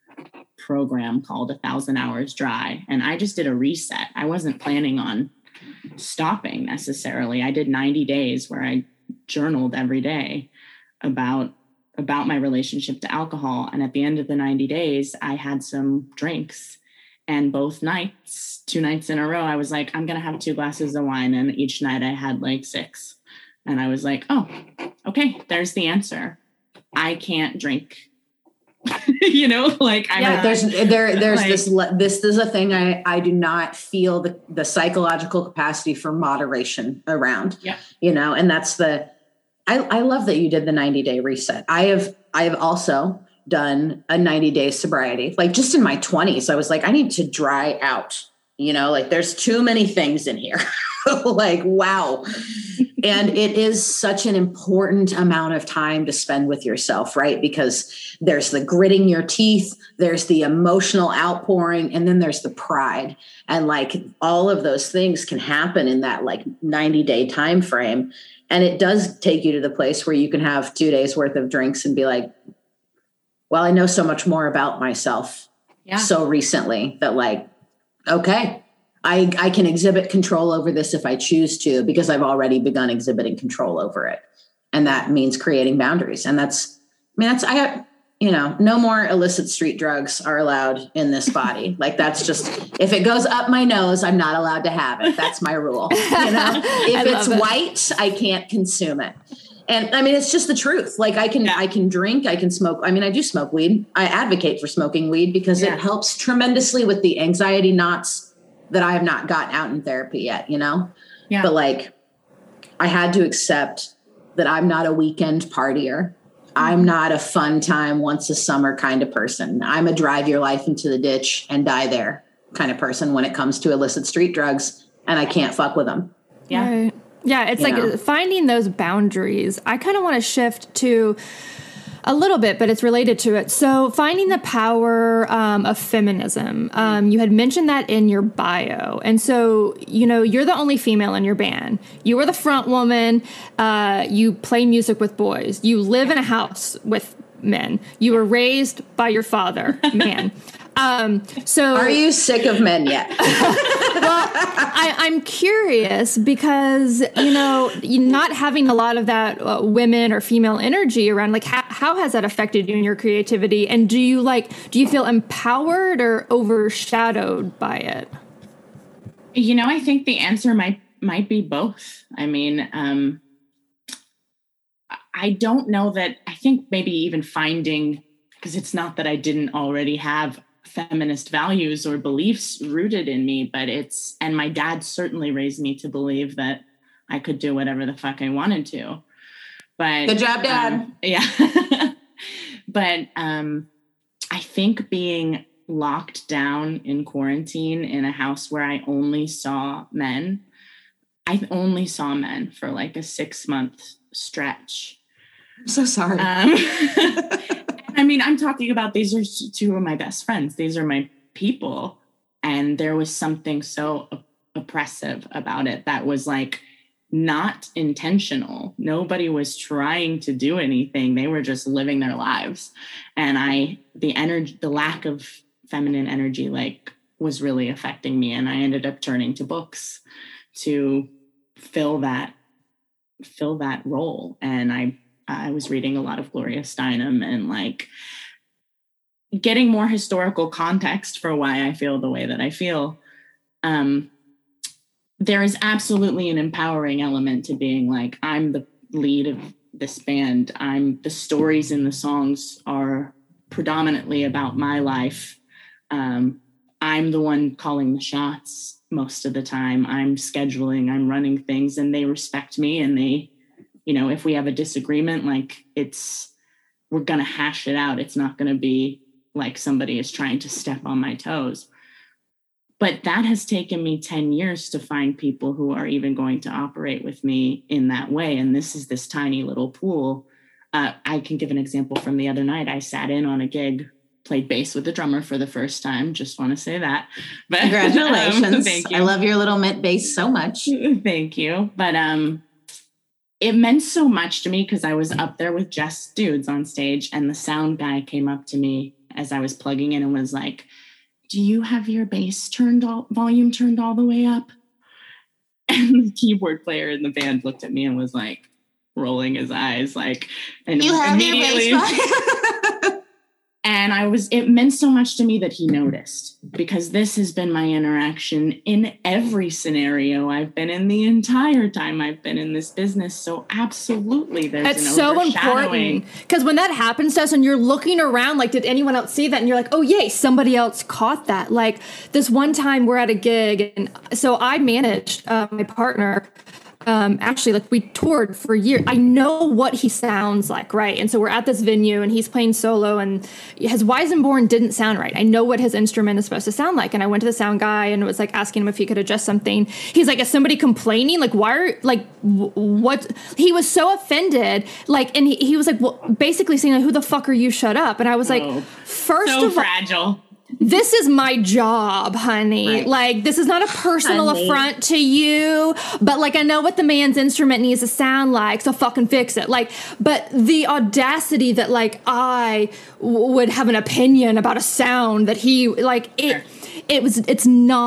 program called A Thousand Hours Dry. And I just did a reset. I wasn't planning on stopping necessarily. I did ninety days where I journaled every day about about my relationship to alcohol. And at the end of the ninety days, I had some drinks. And both nights, two nights in a row, I was like, I'm going to have two glasses of wine. And each night I had like six. And I was like, oh, okay, there's the answer. I can't drink. You know, like I yeah, there's there there's like, this this is a thing I I do not feel the the psychological capacity for moderation around. Yeah. You know, and that's the I, I love that you did the ninety day reset. I have I have also done a ninety day sobriety. Like just in my twenties, I was like, I need to dry out. You know, like there's too many things in here. Like, wow. And it is such an important amount of time to spend with yourself, right? Because there's the gritting your teeth, there's the emotional outpouring, and then there's the pride. And like all of those things can happen in that like ninety day time frame. And it does take you to the place where you can have two days worth of drinks and be like, well, I know so much more about myself yeah. so recently that like, okay, I, I can exhibit control over this if I choose to, because I've already begun exhibiting control over it. And that means creating boundaries. And that's, I mean, that's, I have, you know, no more illicit street drugs are allowed in this body. Like that's just, if it goes up my nose, I'm not allowed to have it. That's my rule. You know, if it's it. white, I can't consume it. And I mean, it's just the truth. Like I can, yeah. I can drink, I can smoke. I mean, I do smoke weed. I advocate for smoking weed because yeah. it helps tremendously with the anxiety knots that I have not gotten out in therapy yet, you know? Yeah. But like, I had to accept that I'm not a weekend partier. I'm not a fun time once a summer kind of person. I'm a drive your life into the ditch and die there kind of person when it comes to illicit street drugs, and I can't fuck with them. Yeah. Right. Yeah, it's You like know? finding those boundaries. I kind of want to shift to a little bit, but it's related to it. So finding the power um, of feminism. Um, you had mentioned that in your bio. And so, you know, you're the only female in your band. You are the front woman. Uh, you play music with boys. You live in a house with men. You were raised by your father, man. Um, so Are you sick of men yet? well, I, I'm curious because, you know, you not having a lot of that uh, women or female energy around, like how, how has that affected you and your creativity? And do you like, do you feel empowered or overshadowed by it? You know, I think the answer might, might be both. I mean, um, I don't know that, I think maybe even finding, because it's not that I didn't already have feminist values or beliefs rooted in me, but it's, and my dad certainly raised me to believe that I could do whatever the fuck I wanted to. But Good job, Dad. Um, yeah. But um, I think being locked down in quarantine in a house where I only saw men, I only saw men for like a six month stretch. I'm so sorry. Um, I mean, I'm talking about, these are two of my best friends. These are my people. And there was something so op- oppressive about it that was like not intentional. Nobody was trying to do anything. They were just living their lives. And I, the energy, the lack of feminine energy, like was really affecting me. And I ended up turning to books to fill that, fill that role. And I, I was reading a lot of Gloria Steinem and like getting more historical context for why I feel the way that I feel. Um, there is absolutely an empowering element to being like, I'm the lead of this band. I'm the stories in the songs are predominantly about my life. Um, I'm the one calling the shots most of the time. I'm scheduling, I'm running things, and they respect me, and they, you know, if we have a disagreement, like it's, we're going to hash it out. It's not going to be like somebody is trying to step on my toes. But that has taken me ten years to find people who are even going to operate with me in that way. And this is this tiny little pool. Uh, I can give an example from the other night. I sat in on a gig, played bass with the drummer for the first time. Just want to say that. But, Congratulations. Um, thank you. I love your little mint bass so much. Thank you. But, um, it meant so much to me because I was up there with just dudes on stage, and the sound guy came up to me as I was plugging in and was like, do you have your bass turned all volume turned all the way up? And the keyboard player in the band looked at me and was like rolling his eyes like, and You have your immediately, bass. and I was, it meant so much to me that he noticed, because this has been my interaction in every scenario I've been in the entire time I've been in this business. So absolutely there's It's an so overshadowing. important because when that happens to us and you're looking around, like, did anyone else see that? And you're like, oh, yay, somebody else caught that. Like this one time we're at a gig, and so I managed uh, my partner. Um, actually, like we toured for years. I know what he sounds like, right? And so we're at this venue and he's playing solo, and his Weizenborn didn't sound right. I know what his instrument is supposed to sound like. And I went to the sound guy and was like asking him if he could adjust something. He's like, is somebody complaining? Like, why are, like, w- what? He was so offended. Like, and he, he was like, well, basically saying, like, who the fuck are you? Shut up. And I was like, Oh, first so of all, fragile. this is my job, honey. Right. Like, this is not a personal Honey. affront to you, but like, I know what the man's instrument needs to sound like, so fucking fix it. Like, but the audacity that like I w- would have an opinion about a sound that he like it, Sure. it was it's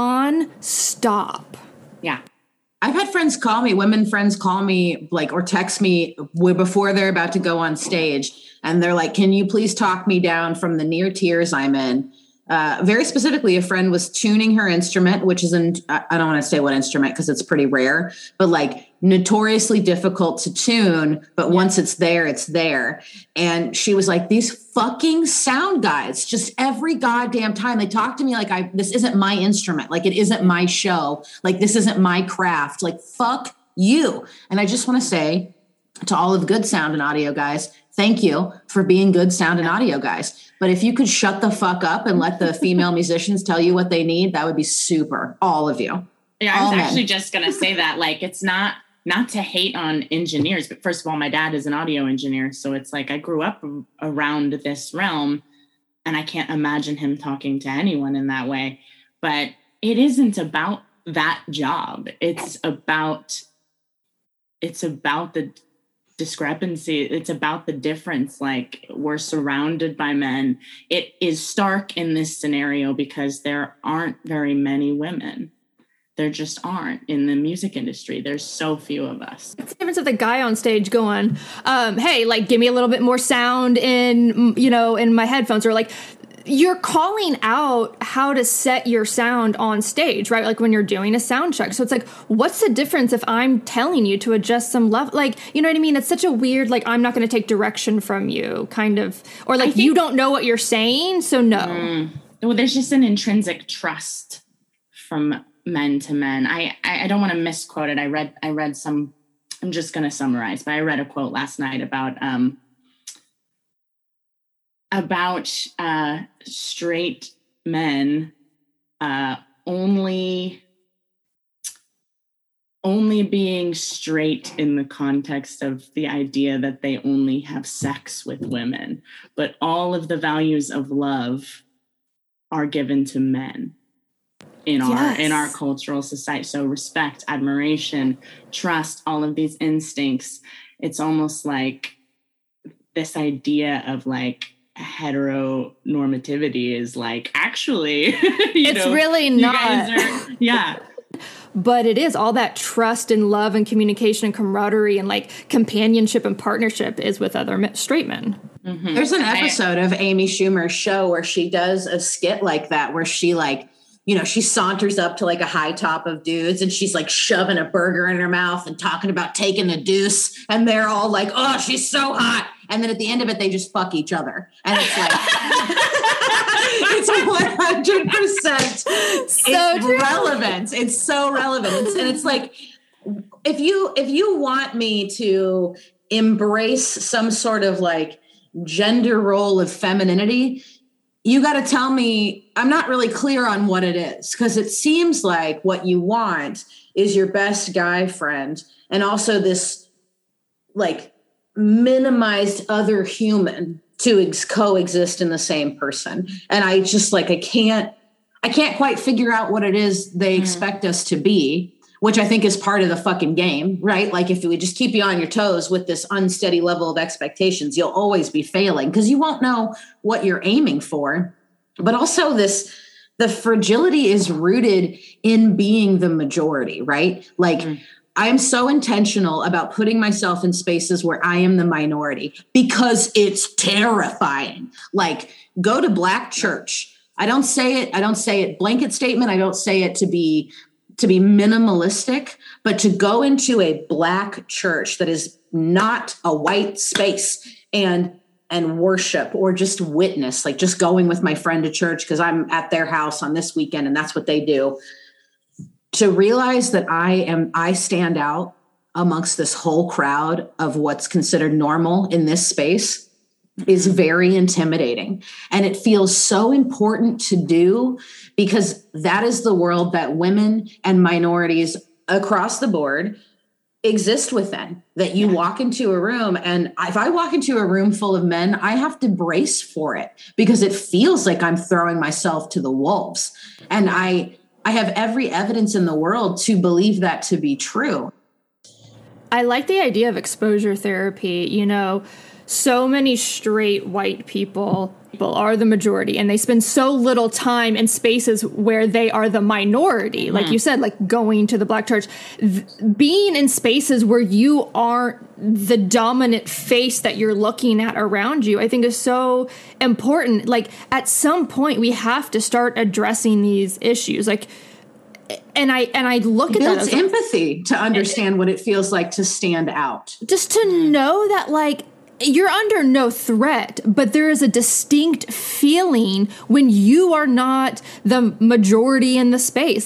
non-stop. Yeah. I've had friends call me, women friends call me, like, or text me w- before they're about to go on stage. And they're like, can you please talk me down from the near tears I'm in? Uh, very specifically, a friend was tuning her instrument, which is, in, I I don't want to say what instrument because it's pretty rare, but like notoriously difficult to tune. But once it's there, it's there. And she was like, these fucking sound guys, just every goddamn time they talk to me like, I, this isn't my instrument. Like, it isn't my show. Like, this isn't my craft. Like, fuck you. And I just want to say to all of good sound and audio guys, thank you for being good sound and audio guys. But if you could shut the fuck up and let the female musicians tell you what they need, that would be super. All of you. Yeah, I was all actually men. just going to say that. Like, it's not, not to hate on engineers, but first of all, my dad is an audio engineer. So it's like, I grew up around this realm and I can't imagine him talking to anyone in that way. But it isn't about that job. It's about, it's about the discrepancy. It's about the difference. Like, we're surrounded by men. It is stark in this scenario because there aren't very many women. There just aren't in the music industry. There's so few of us. It's the difference of the guy on stage going, um, hey, like, give me a little bit more sound in, you know, in my headphones, or like, you're calling out how to set your sound on stage, right? Like when you're doing a sound check. So it's like, what's the difference if I'm telling you to adjust some level? Like, you know what I mean? It's such a weird, like, I'm not going to take direction from you kind of, or like, think, you don't know what you're saying. So no. Mm, well, there's just an intrinsic trust from men to men. I, I, I don't want to misquote it. I read, I read some, I'm just going to summarize, but I read a quote last night about, um, about uh, straight men uh, only only being straight in the context of the idea that they only have sex with women, but all of the values of love are given to men in our yes. in our cultural society. So respect, admiration, trust, all of these instincts. It's almost like this idea of like heteronormativity is like, actually, you it's know, really you not. Guys are, yeah. But it is all that trust and love and communication and camaraderie and like companionship and partnership is with other straight men. Mm-hmm. There's an episode I, of Amy Schumer's show where she does a skit like that, where she like, you know, she saunters up to like a high top of dudes and she's like shoving a burger in her mouth and talking about taking a deuce. And they're all like, oh, she's so hot. And then at the end of it, they just fuck each other. And it's like, it's one hundred percent so it's true. relevant. It's so relevant. It's, and it's like, if you, if you want me to embrace some sort of like gender role of femininity, you got to tell me, I'm not really clear on what it is, because it seems like what you want is your best guy friend and also this like minimized other human to ex- coexist in the same person. And I just like, I can't, I can't quite figure out what it is they mm. expect us to be, which I think is part of the fucking game, right? Like if we just keep you on your toes with this unsteady level of expectations, you'll always be failing because you won't know what you're aiming for. But also this, the fragility is rooted in being the majority, right? Like mm. I'm so intentional about putting myself in spaces where I am the minority because it's terrifying. Like go to Black church. I don't say it, I don't say it blanket statement. I don't say it to be to be minimalistic, but to go into a Black church that is not a white space and and worship or just witness, like just going with my friend to church because I'm at their house on this weekend and that's what they do. To realize that I am, I stand out amongst this whole crowd of what's considered normal in this space is very intimidating. And it feels so important to do because that is the world that women and minorities across the board exist within. That you walk into a room, and if I walk into a room full of men, I have to brace for it because it feels like I'm throwing myself to the wolves. And I, I have every evidence in the world to believe that to be true. I like the idea of exposure therapy. You know, so many straight white people are the majority, and they spend so little time in spaces where they are the minority. Like mm. you said, like going to the Black church, th- being in spaces where you aren't the dominant face that you're looking at around you, I think is so important. Like at some point we have to start addressing these issues. Like, and I, and I look it at that as like, empathy to understand what it feels like to stand out. Just to know that like, you're under no threat, but there is a distinct feeling when you are not the majority in the space. Like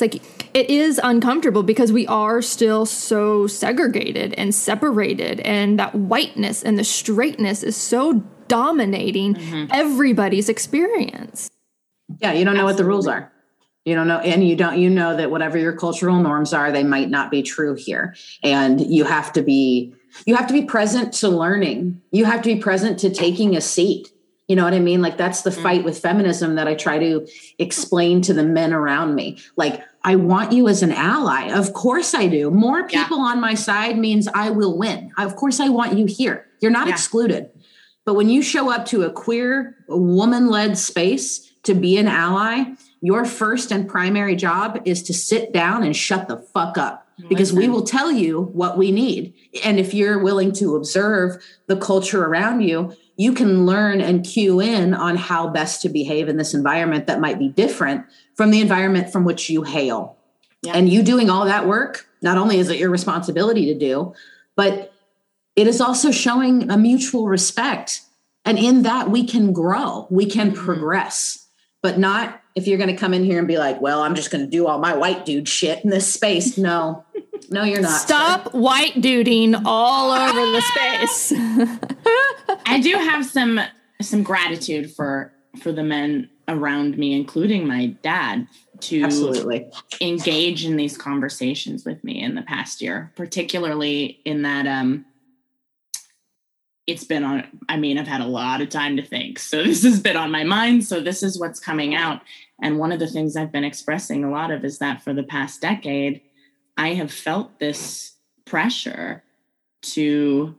it is uncomfortable because we are still so segregated and separated, and that whiteness and the straightness is so dominating mm-hmm. everybody's experience. Yeah, you don't know Absolutely. What the rules are. You don't know, and you don't, you know that whatever your cultural norms are, they might not be true here. And you have to be, you have to be present to learning. You have to be present to taking a seat. You know what I mean? Like that's the mm-hmm. fight with feminism that I try to explain to the men around me. Like, I want you as an ally. Of course I do. More people yeah. on my side means I will win. Of course I want you here. You're not yeah. excluded. But when you show up to a queer, woman-led space to be an ally, your first and primary job is to sit down and shut the fuck up, because Listen. we will tell you what we need. And if you're willing to observe the culture around you, you can learn and cue in on how best to behave in this environment that might be different from the environment from which you hail. Yeah. And you doing all that work, not only is it your responsibility to do, but it is also showing a mutual respect. And in that we can grow, we can mm-hmm. progress, but not if you're going to come in here and be like, well, I'm just going to do all my white dude shit in this space. No, no, you're not. Stop sir. white duding all over the space. I do have some, some gratitude for, for the men around me, including my dad, to Absolutely. engage in these conversations with me in the past year, particularly in that, um, it's been on, I mean, I've had a lot of time to think. So this has been on my mind. So this is what's coming out. And one of the things I've been expressing a lot of is that for the past decade, I have felt this pressure to,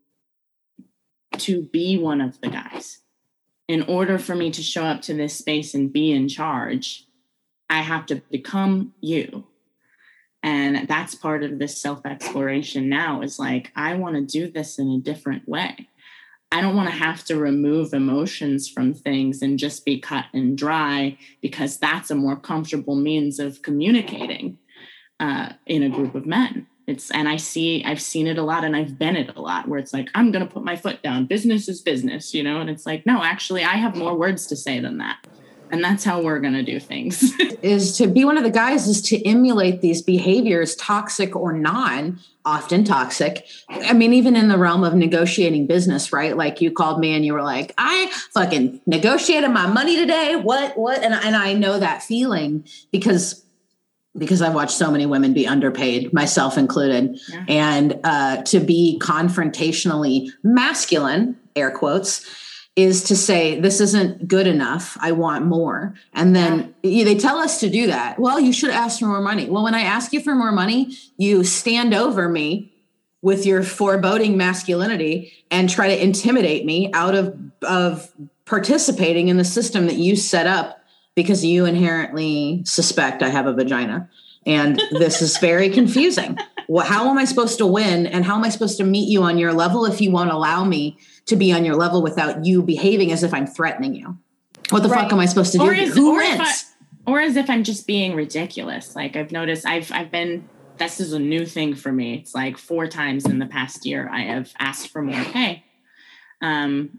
to be one of the guys. In order for me to show up to this space and be in charge, I have to become you. And that's part of this self-exploration now, is like, I want to do this in a different way. I don't want to have to remove emotions from things and just be cut and dry, because that's a more comfortable means of communicating uh, in a group of men. It's, and I see, I've seen it a lot, and I've been it a lot, where it's like, I'm going to put my foot down. Business is business, you know? And it's like, no, actually, I have more words to say than that. And that's how we're going to do things. Is to be one of the guys is to emulate these behaviors, toxic or non, often toxic. I mean, even in the realm of negotiating business, right? Like you called me and you were like, I fucking negotiated my money today. What, what? And, and I know that feeling because, because I've watched so many women be underpaid, myself included. Yeah. And uh, to be confrontationally masculine, air quotes, is to say, this isn't good enough. I want more. And then yeah. they tell us to do that. Well, you should ask for more money. Well, when I ask you for more money, you stand over me with your foreboding masculinity and try to intimidate me out of, of participating in the system that you set up because you inherently suspect I have a vagina. And this is very confusing. Well, how am I supposed to win? And how am I supposed to meet you on your level if you won't allow me to be on your level without you behaving as if I'm threatening you? What the right. fuck am I supposed to do? Or as, Who or wins? I, or as if I'm just being ridiculous. Like I've noticed, I've I've been, this is a new thing for me. It's like four times in the past year I have asked for more pay. Um,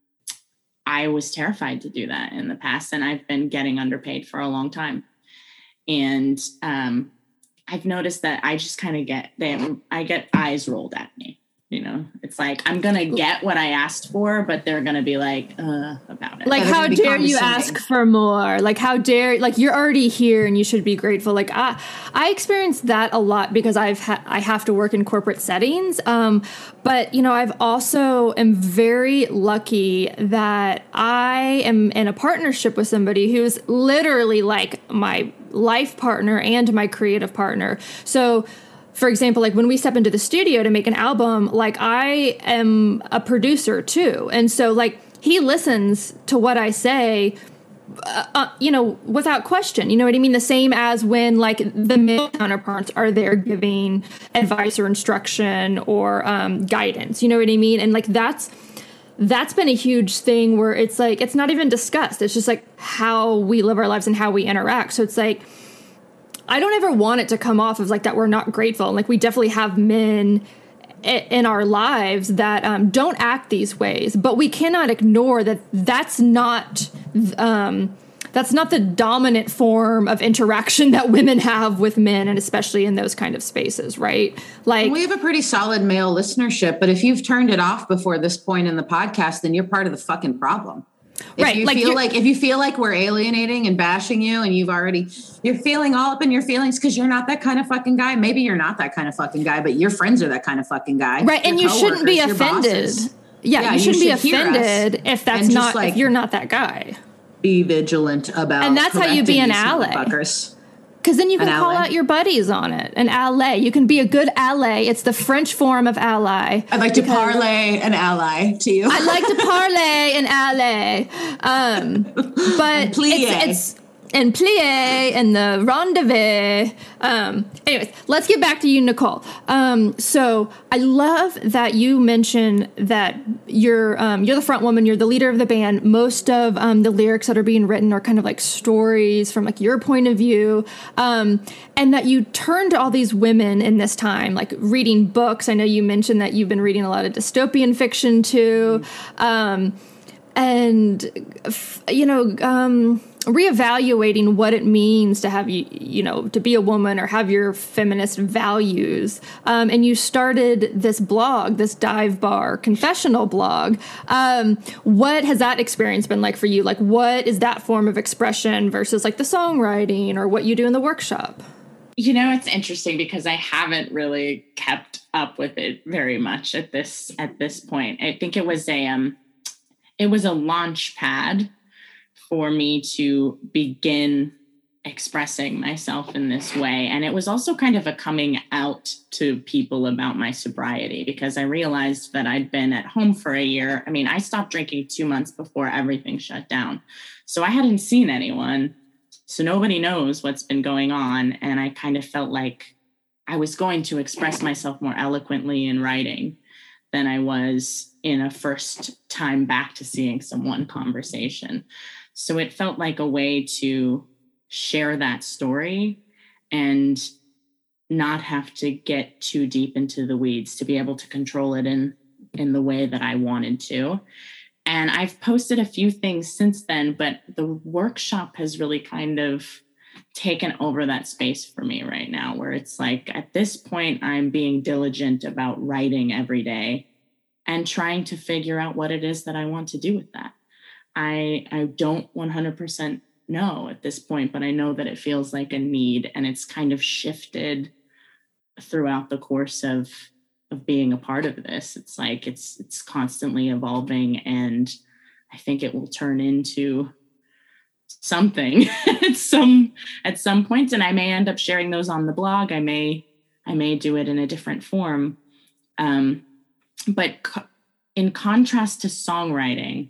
I was terrified to do that in the past, and I've been getting underpaid for a long time. And um, I've noticed that I just kind of get them. I get eyes rolled at me. You know, it's like, I'm going to get what I asked for, but they're going to be like, uh, about it. Like, how dare you ask for more? Like, how dare, like, you're already here and you should be grateful. Like, I, I experienced that a lot because I've, ha- I have to work in corporate settings. Um, but, you know, I've also am very lucky that I am in a partnership with somebody who's literally like my life partner and my creative partner. So, for example, like when we step into the studio to make an album, like I am a producer too. And so like he listens to what I say, uh, uh, you know, without question, you know what I mean? The same as when like the male counterparts are there giving advice or instruction or um, guidance, you know what I mean? And like that's, that's been a huge thing where it's like, it's not even discussed. It's just like how we live our lives and how we interact. So it's like, I don't ever want it to come off as like that we're not grateful. And like we definitely have men in our lives that um, don't act these ways, but we cannot ignore that that's not um, that's not the dominant form of interaction that women have with men, and especially in those kind of spaces, right? Like, we have a pretty solid male listenership, but if you've turned it off before this point in the podcast, then you're part of the fucking problem. If right, you like feel like if you feel like we're alienating and bashing you, and you've already you're feeling all up in your feelings because you're not that kind of fucking guy. Maybe you're not that kind of fucking guy, but your friends are that kind of fucking guy. Right, your and you shouldn't be your offended. bosses. Yeah, Yeah, you you shouldn't be should hear us offended if that's and just, not like, if you're not that guy. Be vigilant about, And that's how you be correcting an these ally. motherfuckers. Because then you can An call ally. out your buddies on it. An ally. You can be a good ally. It's the French form of ally. I'd like to parlay an ally to you. I like to parlay an ally. Um, but plier. it's, it's and plier and the rendezvous. Um, anyways, let's get back to you, Nicole. Um, so I love that you mentioned that you're um, you're the front woman, you're the leader of the band. Most of um, the lyrics that are being written are kind of like stories from like your point of view, um, and that you turn to all these women in this time, like reading books. I know you mentioned that you've been reading a lot of dystopian fiction too, um, and you know. Um, reevaluating what it means to have you, you know, to be a woman or have your feminist values. Um, and you started this blog, this dive bar confessional blog. Um, what has that experience been like for you? Like, what is that form of expression versus like the songwriting or what you do in the workshop? You know, it's interesting because I haven't really kept up with it very much at this, at this point. I think it was a, um, it was a launch pad for me to begin expressing myself in this way. And it was also kind of a coming out to people about my sobriety, because I realized that I'd been at home for a year. I mean, I stopped drinking two months before everything shut down. So I hadn't seen anyone. So nobody knows what's been going on. And I kind of felt like I was going to express myself more eloquently in writing than I was in a first time back to seeing someone conversation. So it felt like a way to share that story and not have to get too deep into the weeds, to be able to control it in, in the way that I wanted to. And I've posted a few things since then, but the workshop has really kind of taken over that space for me right now, where it's like, at this point, I'm being diligent about writing every day and trying to figure out what it is that I want to do with that. I I don't one hundred percent know at this point, but I know that it feels like a need, and it's kind of shifted throughout the course of of being a part of this. It's like it's it's constantly evolving, and I think it will turn into something at some at some point, and I may end up sharing those on the blog. I may I may do it in a different form, um, but co- in contrast to songwriting.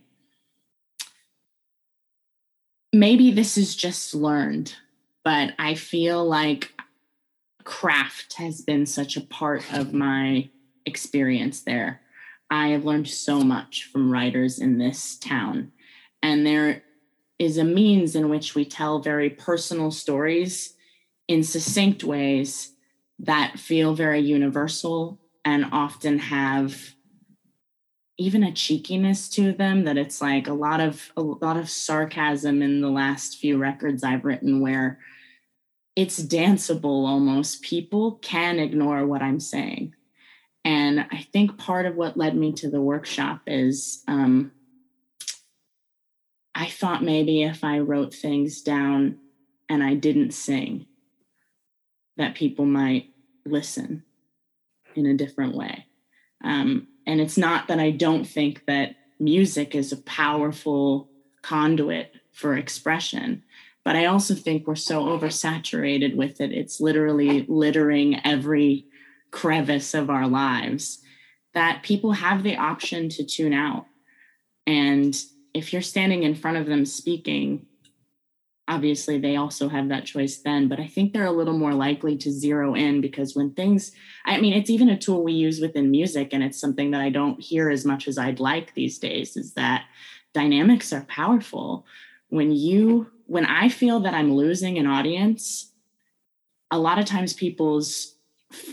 Maybe this is just learned, but I feel like craft has been such a part of my experience there. I have learned so much from writers in this town, and there is a means in which we tell very personal stories in succinct ways that feel very universal and often have even a cheekiness to them, that it's like a lot of a lot of sarcasm in the last few records I've written, where it's danceable almost. People can ignore what I'm saying. And I think part of what led me to the workshop is um, I thought maybe if I wrote things down and I didn't sing, that people might listen in a different way. Um, And it's not that I don't think that music is a powerful conduit for expression, but I also think we're so oversaturated with it. It's literally littering every crevice of our lives that people have the option to tune out. And if you're standing in front of them speaking, obviously they also have that choice then, but I think they're a little more likely to zero in, because when things, I mean, it's even a tool we use within music, and it's something that I don't hear as much as I'd like these days, is that dynamics are powerful. When you, when I feel that I'm losing an audience, a lot of times people's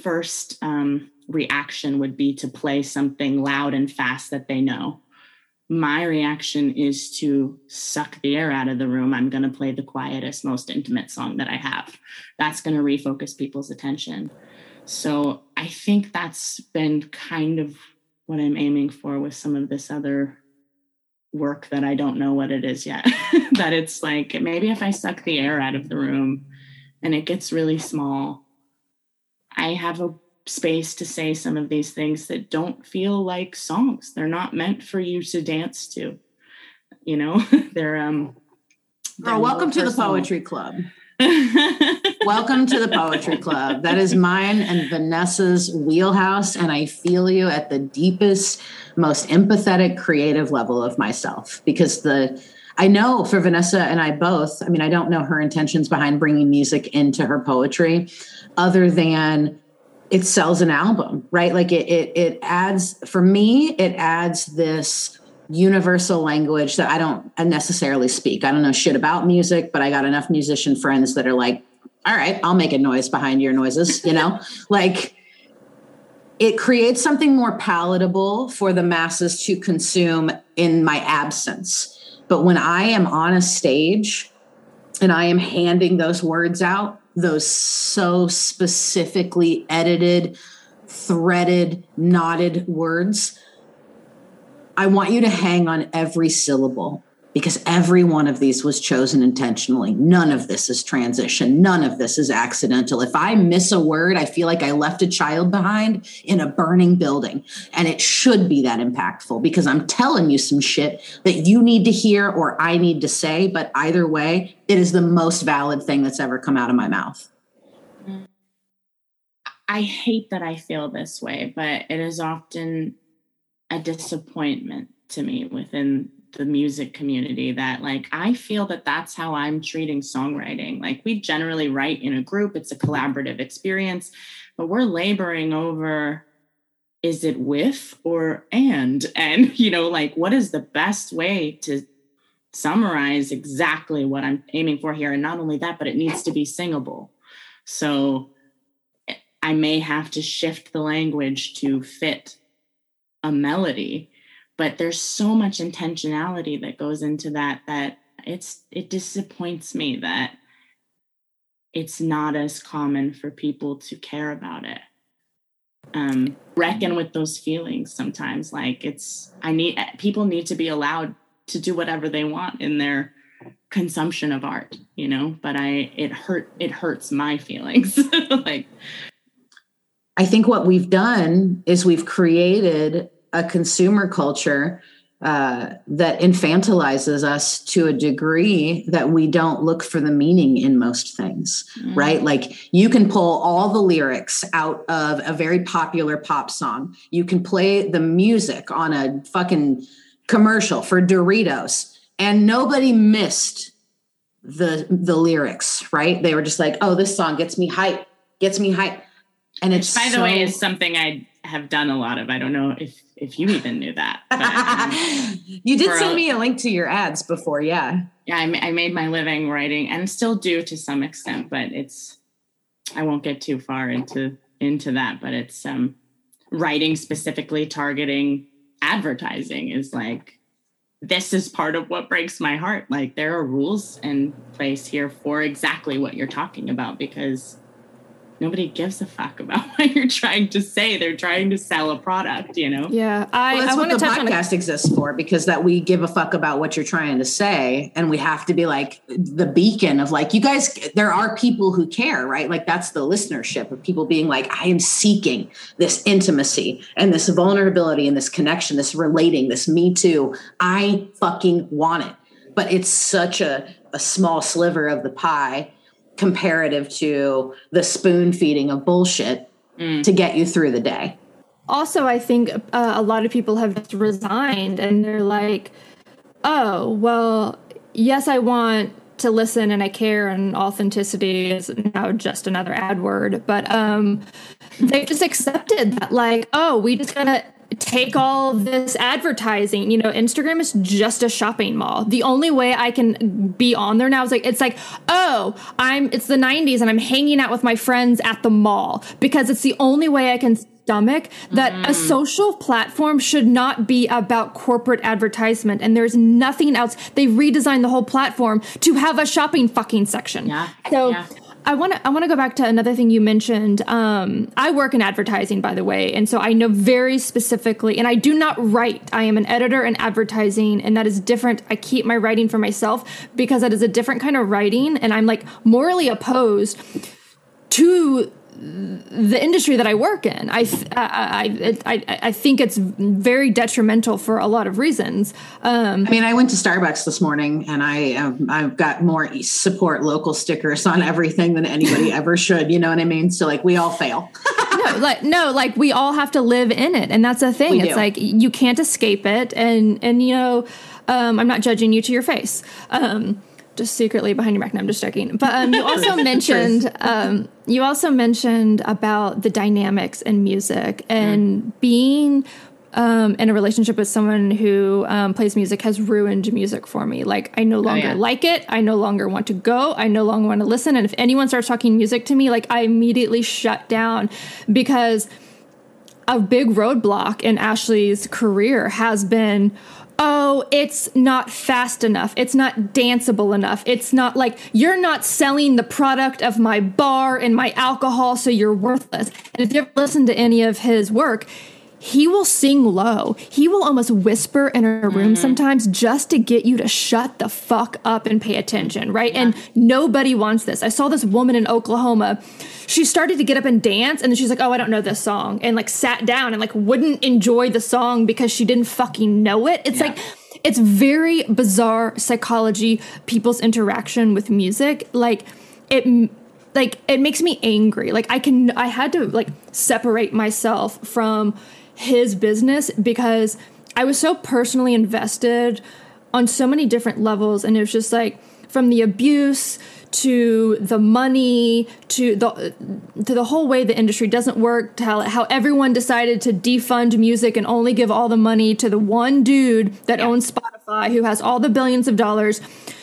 first um, reaction would be to play something loud and fast that they know. my reaction is to suck the air out of the room. I'm going to play the quietest, most intimate song that I have. That's going to refocus people's attention. So I think that's been kind of what I'm aiming for with some of this other work that I don't know what it is yet. That it's like, maybe if I suck the air out of the room and it gets really small, I have a space to say some of these things that don't feel like songs. They're not meant for you to dance to, you know. they're um Girl, welcome to the Poetry Club. Welcome to the Poetry Club. That is mine and Vanessa's wheelhouse, and I feel you at the deepest, most empathetic, creative level of myself, because the I know for Vanessa and I both, I mean, I don't know her intentions behind bringing music into her poetry other than it sells an album, right? Like it, it, it adds, for me, it adds this universal language that I don't necessarily speak. I don't know shit about music, but I got enough musician friends that are like, all right, I'll make a noise behind your noises, you know, like it creates something more palatable for the masses to consume in my absence. But when I am on a stage and I am handing those words out, those so specifically edited, threaded, knotted words, I want you to hang on every syllable, because every one of these was chosen intentionally. None of this is transition. None of this is accidental. If I miss a word, I feel like I left a child behind in a burning building. And it should be that impactful, because I'm telling you some shit that you need to hear or I need to say. But either way, it is the most valid thing that's ever come out of my mouth. I hate that I feel this way, but it is often a disappointment to me within the music community that, like, I feel that that's how I'm treating songwriting. Like, we generally write in a group. It's a collaborative experience, but we're laboring over, is it with or and? And, you know, like, what is the best way to summarize exactly what I'm aiming for here? And not only that, but it needs to be singable. So I may have to shift the language to fit a melody, but there's so much intentionality that goes into that, that it's, it disappoints me that it's not as common for people to care about it. Um, reckon with those feelings sometimes. Like, it's, I need, people need to be allowed to do whatever they want in their consumption of art, you know, but I, it hurt, it hurts my feelings. Like, I think what we've done is we've created a consumer culture uh, that infantilizes us to a degree that we don't look for the meaning in most things, mm. right? Like, you can pull all the lyrics out of a very popular pop song. You can play the music on a fucking commercial for Doritos, and nobody missed the the lyrics, right? They were just like, oh, this song gets me hype, gets me hype. And it's, by the so- way, is something I have done a lot of. I don't know if if you even knew that. But, um, you did send a, me a link to your ads before, yeah. Yeah, I, I made my living writing, and still do to some extent, but it's, I won't get too far into into that, but it's um, writing specifically targeting advertising is like, this is part of what breaks my heart. Like, there are rules in place here for exactly what you're talking about, because nobody gives a fuck about what you're trying to say. They're trying to sell a product, you know? Yeah. I, well, that's I what the podcast a- exists for, because that we give a fuck about what you're trying to say. And we have to be like the beacon of like, you guys, there are people who care, right? Like, that's the listenership of people being like, I am seeking this intimacy and this vulnerability and this connection, this relating, this me too. I fucking want it. But it's such a, a small sliver of the pie comparative to the spoon feeding of bullshit mm. to get you through the day. Also, I think uh, a lot of people have just resigned, and they're like, oh, well, yes, I want to listen and I care, and authenticity is now just another ad word. But um, they just accepted that, like, oh, we just gotta take all this advertising. You know, Instagram is just a shopping mall. The only way I can be on there now is like, it's like, oh, I'm, it's the nineties and I'm hanging out with my friends at the mall, because it's the only way I can stomach that mm. a social platform should not be about corporate advertisement, and there's nothing else. They redesigned the whole platform to have a shopping fucking section. Yeah. So yeah. I want to I want to go back to another thing you mentioned. Um, I work in advertising, by the way, and so I know very specifically, and I do not write. I am an editor in advertising, and that is different. I keep my writing for myself because that is a different kind of writing, and I'm like morally opposed to the industry that I work in. I, I, I, I think it's very detrimental for a lot of reasons. Um, I mean, I went to Starbucks this morning and I, um, I've got more support local stickers on everything than anybody ever should. You know what I mean? So like we all fail. no, like, no, like we all have to live in it. And that's the thing. We it's do. like, you can't escape it. And, and, you know, um, I'm not judging you to your face. Um, just secretly behind your back. No, I'm just joking. But um, you also mentioned um, you also mentioned about the dynamics in music and mm. being um, in a relationship with someone who um, plays music has ruined music for me. Like I no longer oh, yeah. like it. I no longer want to go. I no longer want to listen. And if anyone starts talking music to me, like I immediately shut down because a big roadblock in Ashley's career has been, oh, it's not fast enough. It's not danceable enough. It's not like you're not selling the product of my bar and my alcohol, so you're worthless. And if you ever listen to any of his work, he will sing low. He will almost whisper in a room mm-hmm. sometimes just to get you to shut the fuck up and pay attention, right? Yeah. And nobody wants this. I saw this woman in Oklahoma. She started to get up and dance, and then she's like, oh, I don't know this song, and like sat down and like wouldn't enjoy the song because she didn't fucking know it. It's yeah. like, it's very bizarre psychology, people's interaction with music. Like it, like it makes me angry. Like I can, I had to like separate myself from his business because I was so personally invested on so many different levels. And it was just like from the abuse to the money to the to the whole way the industry doesn't work, to how, how everyone decided to defund music and only give all the money to the one dude that yeah. owns Spotify, who has all the billions of dollars.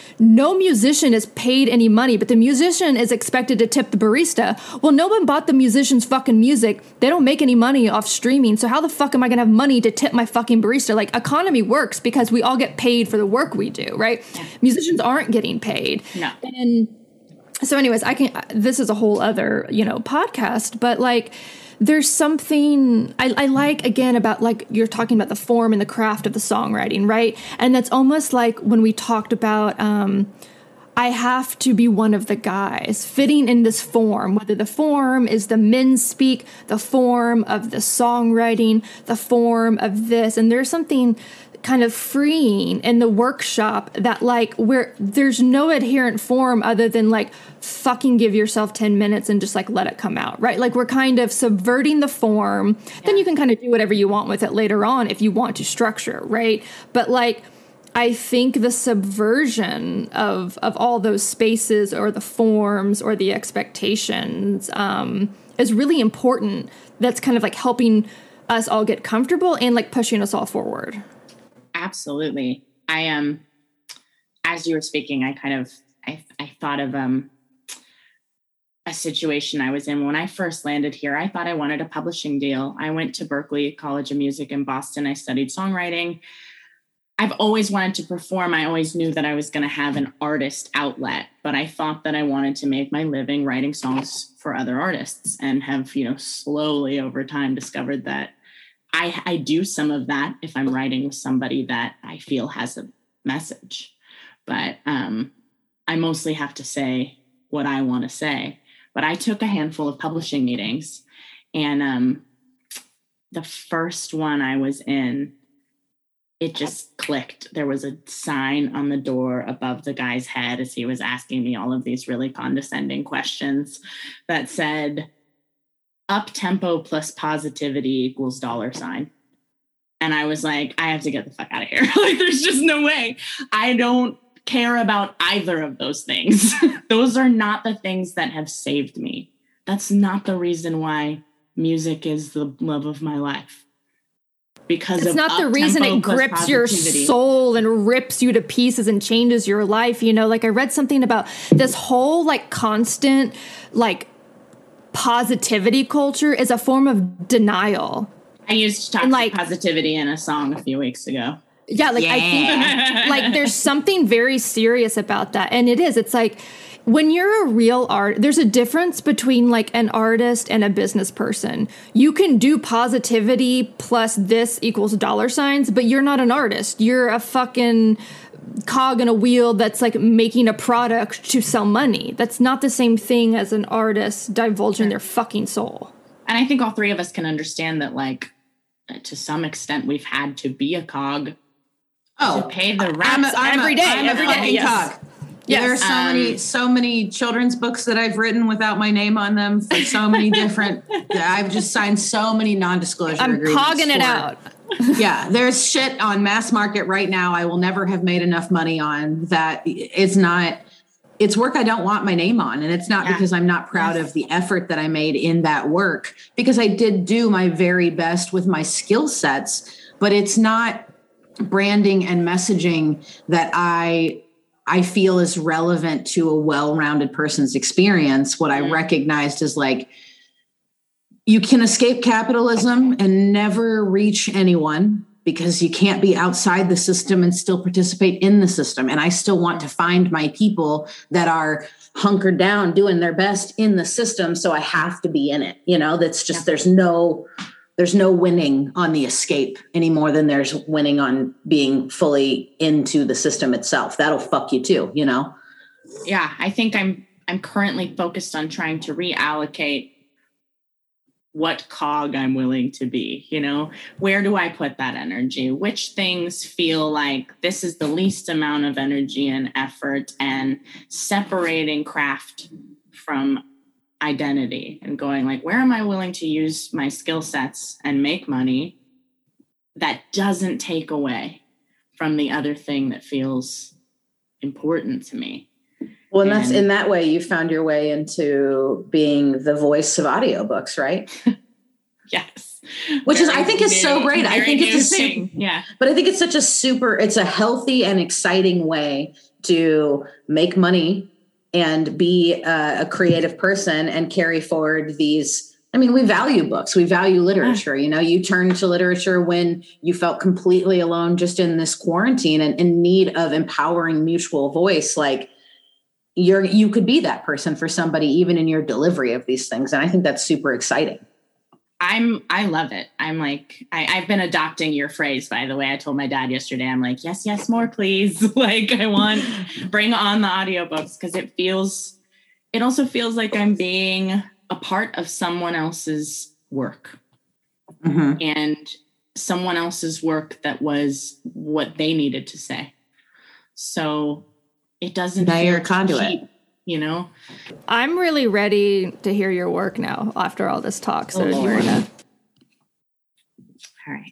No musician is paid any money, but the musician is expected to tip the barista. Well, no one bought the musician's fucking music. They don't make any money off streaming. So how the fuck am I going to have money to tip my fucking barista? Like, economy works because we all get paid for the work we do, right? Yeah. Musicians aren't getting paid. No. And so anyways, I can, this is a whole other, you know, podcast, but like, there's something I, I like, again, about like you're talking about the form and the craft of the songwriting, right? And that's almost like when we talked about um, I have to be one of the guys fitting in this form, whether the form is the men speak, the form of the songwriting, the form of this. And there's something kind of freeing in the workshop that like where there's no adherent form other than like fucking give yourself ten minutes and just like let it come out, right? Like we're kind of subverting the form. Yeah. Then you can kind of do whatever you want with it later on if you want to structure, right? But like I think the subversion of of all those spaces or the forms or the expectations um, is really important. That's kind of like helping us all get comfortable and like pushing us all forward. Absolutely. I am, um, as you were speaking, I kind of, I, I thought of um, a situation I was in when I first landed here. I thought I wanted a publishing deal. I went to Berklee College of Music in Boston. I studied songwriting. I've always wanted to perform. I always knew that I was going to have an artist outlet, but I thought that I wanted to make my living writing songs for other artists, and have, you know, slowly over time discovered that I, I do some of that if I'm writing with somebody that I feel has a message, but um, I mostly have to say what I want to say. But I took a handful of publishing meetings, and um, the first one I was in, it just clicked. There was a sign on the door above the guy's head as he was asking me all of these really condescending questions that said, up tempo plus positivity equals dollar sign. And I was like, I have to get the fuck out of here. Like, there's just no way. I don't care about either of those things. Those are not the things that have saved me. That's not the reason why music is the love of my life. Because it's not the reason it grips your soul and rips you to pieces and changes your life. You know, like I read something about this whole like constant, like, positivity culture is a form of denial. I used toxic like, positivity in a song a few weeks ago. Yeah, like yeah. I think like there's something very serious about that. And it is. It's like when you're a real art, there's a difference between like an artist and a business person. You can do positivity plus this equals dollar signs, but you're not an artist. You're a fucking cog in a wheel that's like making a product to sell money. That's not the same thing as an artist divulging their fucking soul. And I think all three of us can understand that, like, to some extent, we've had to be a cog oh, to pay the rent I'm a, I'm every a, day. I'm every a day, yes. cog. Yes. There are so um, many, so many children's books that I've written without my name on them for so many different. I've just signed so many non-disclosure I'm agreements. I'm cogging it out. Yeah, there's shit on mass market right now I will never have made enough money on that it's not. It's work I don't want my name on. And it's not yeah. because I'm not proud yes. of the effort that I made in that work, because I did do my very best with my skill sets, but it's not branding and messaging that I I feel is relevant to a well-rounded person's experience. What mm-hmm. I recognized is like, you can escape capitalism and never reach anyone because you can't be outside the system and still participate in the system. And I still want to find my people that are hunkered down, doing their best in the system. So I have to be in it. You know, that's just, yeah. there's no, there's no winning on the escape any more than there's winning on being fully into the system itself. That'll fuck you too, you know? Yeah. I think I'm, I'm currently focused on trying to reallocate what cog I'm willing to be, you know, where do I put that energy? Which things feel like this is the least amount of energy and effort, and separating craft from identity and going like, where am I willing to use my skill sets and make money that doesn't take away from the other thing that feels important to me? Well, and that's in that way you found your way into being the voice of audiobooks, right? Yes. Which very is, I think, is new, so great. I think it's a thing. Yeah. But I think it's such a super, it's a healthy and exciting way to make money and be a, a creative person and carry forward these. I mean, we value books. We value literature. You know, you turned to literature when you felt completely alone just in this quarantine and in need of empowering mutual voice. Like, You're, you could be that person for somebody, even in your delivery of these things. And I think that's super exciting. I'm, I love it. I'm like, I, I've been adopting your phrase, by the way. I told my dad yesterday, I'm like, yes, yes, more, please. Like, I want, bring on the audiobooks, because it feels, it also feels like I'm being a part of someone else's work mm-hmm. and someone else's work that was what they needed to say. So it doesn't now feel you're a conduit, cheap, you know? I'm really ready to hear your work now after all this talk. So oh, do you want to? All right.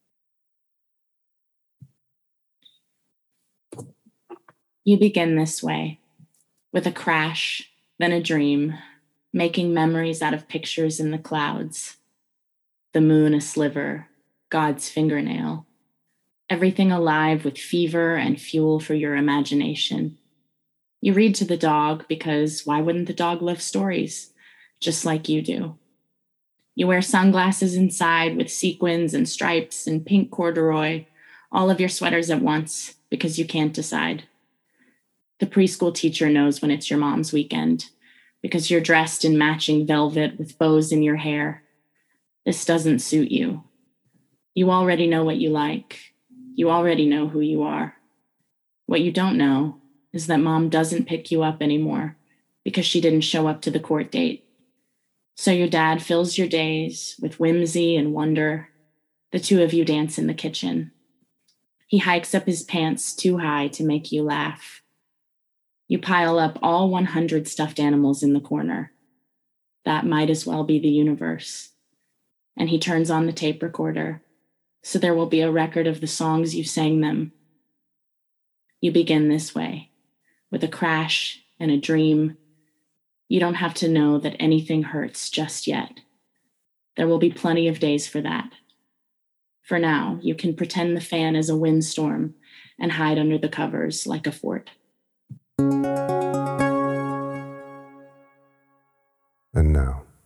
You begin this way, with a crash, then a dream, making memories out of pictures in the clouds. The moon a sliver, God's fingernail. Everything alive with fever and fuel for your imagination. You read to the dog because why wouldn't the dog love stories, just like you do? You wear sunglasses inside with sequins and stripes and pink corduroy, all of your sweaters at once because you can't decide. The preschool teacher knows when it's your mom's weekend because you're dressed in matching velvet with bows in your hair. This doesn't suit you. You already know what you like. You already know who you are. What you don't know is that mom doesn't pick you up anymore because she didn't show up to the court date. So your dad fills your days with whimsy and wonder. The two of you dance in the kitchen. He hikes up his pants too high to make you laugh. You pile up all one hundred stuffed animals in the corner. That might as well be the universe. And he turns on the tape recorder. So there will be a record of the songs you sang them. You begin this way, with a crash and a dream. You don't have to know that anything hurts just yet. There will be plenty of days for that. For now, you can pretend the fan is a windstorm and hide under the covers like a fort. And now,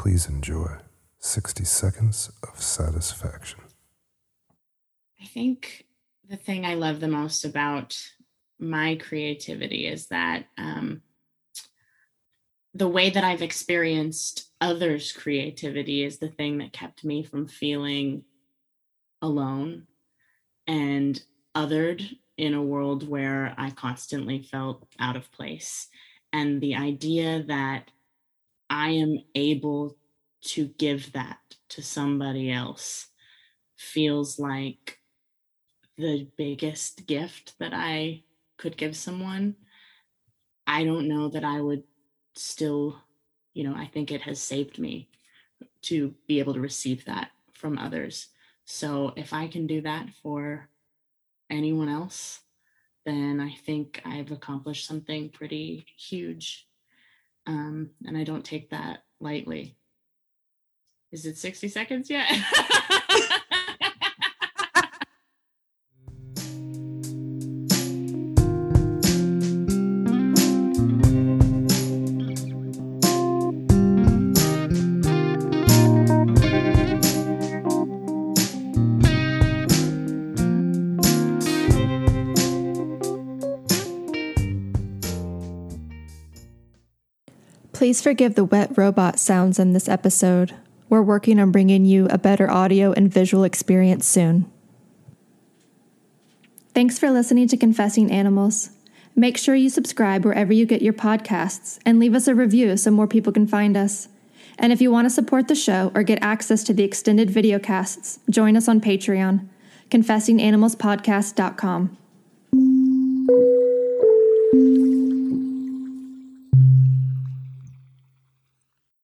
Please enjoy sixty seconds of satisfaction. I think the thing I love the most about my creativity is that um, the way that I've experienced others' creativity is the thing that kept me from feeling alone and othered in a world where I constantly felt out of place. And the idea that I am able to give that to somebody else feels like the biggest gift that I could give someone. I don't know that I would still, you know, I think it has saved me to be able to receive that from others. So if I can do that for anyone else, then I think I've accomplished something pretty huge. Um, and I don't take that lightly. Is it sixty seconds yet? Please forgive the wet robot sounds in this episode. We're working on bringing you a better audio and visual experience soon. Thanks for listening to Confessing Animals. Make sure you subscribe wherever you get your podcasts and leave us a review so more people can find us. And if you want to support the show or get access to the extended videocasts, join us on Patreon, confessing animals podcast dot com.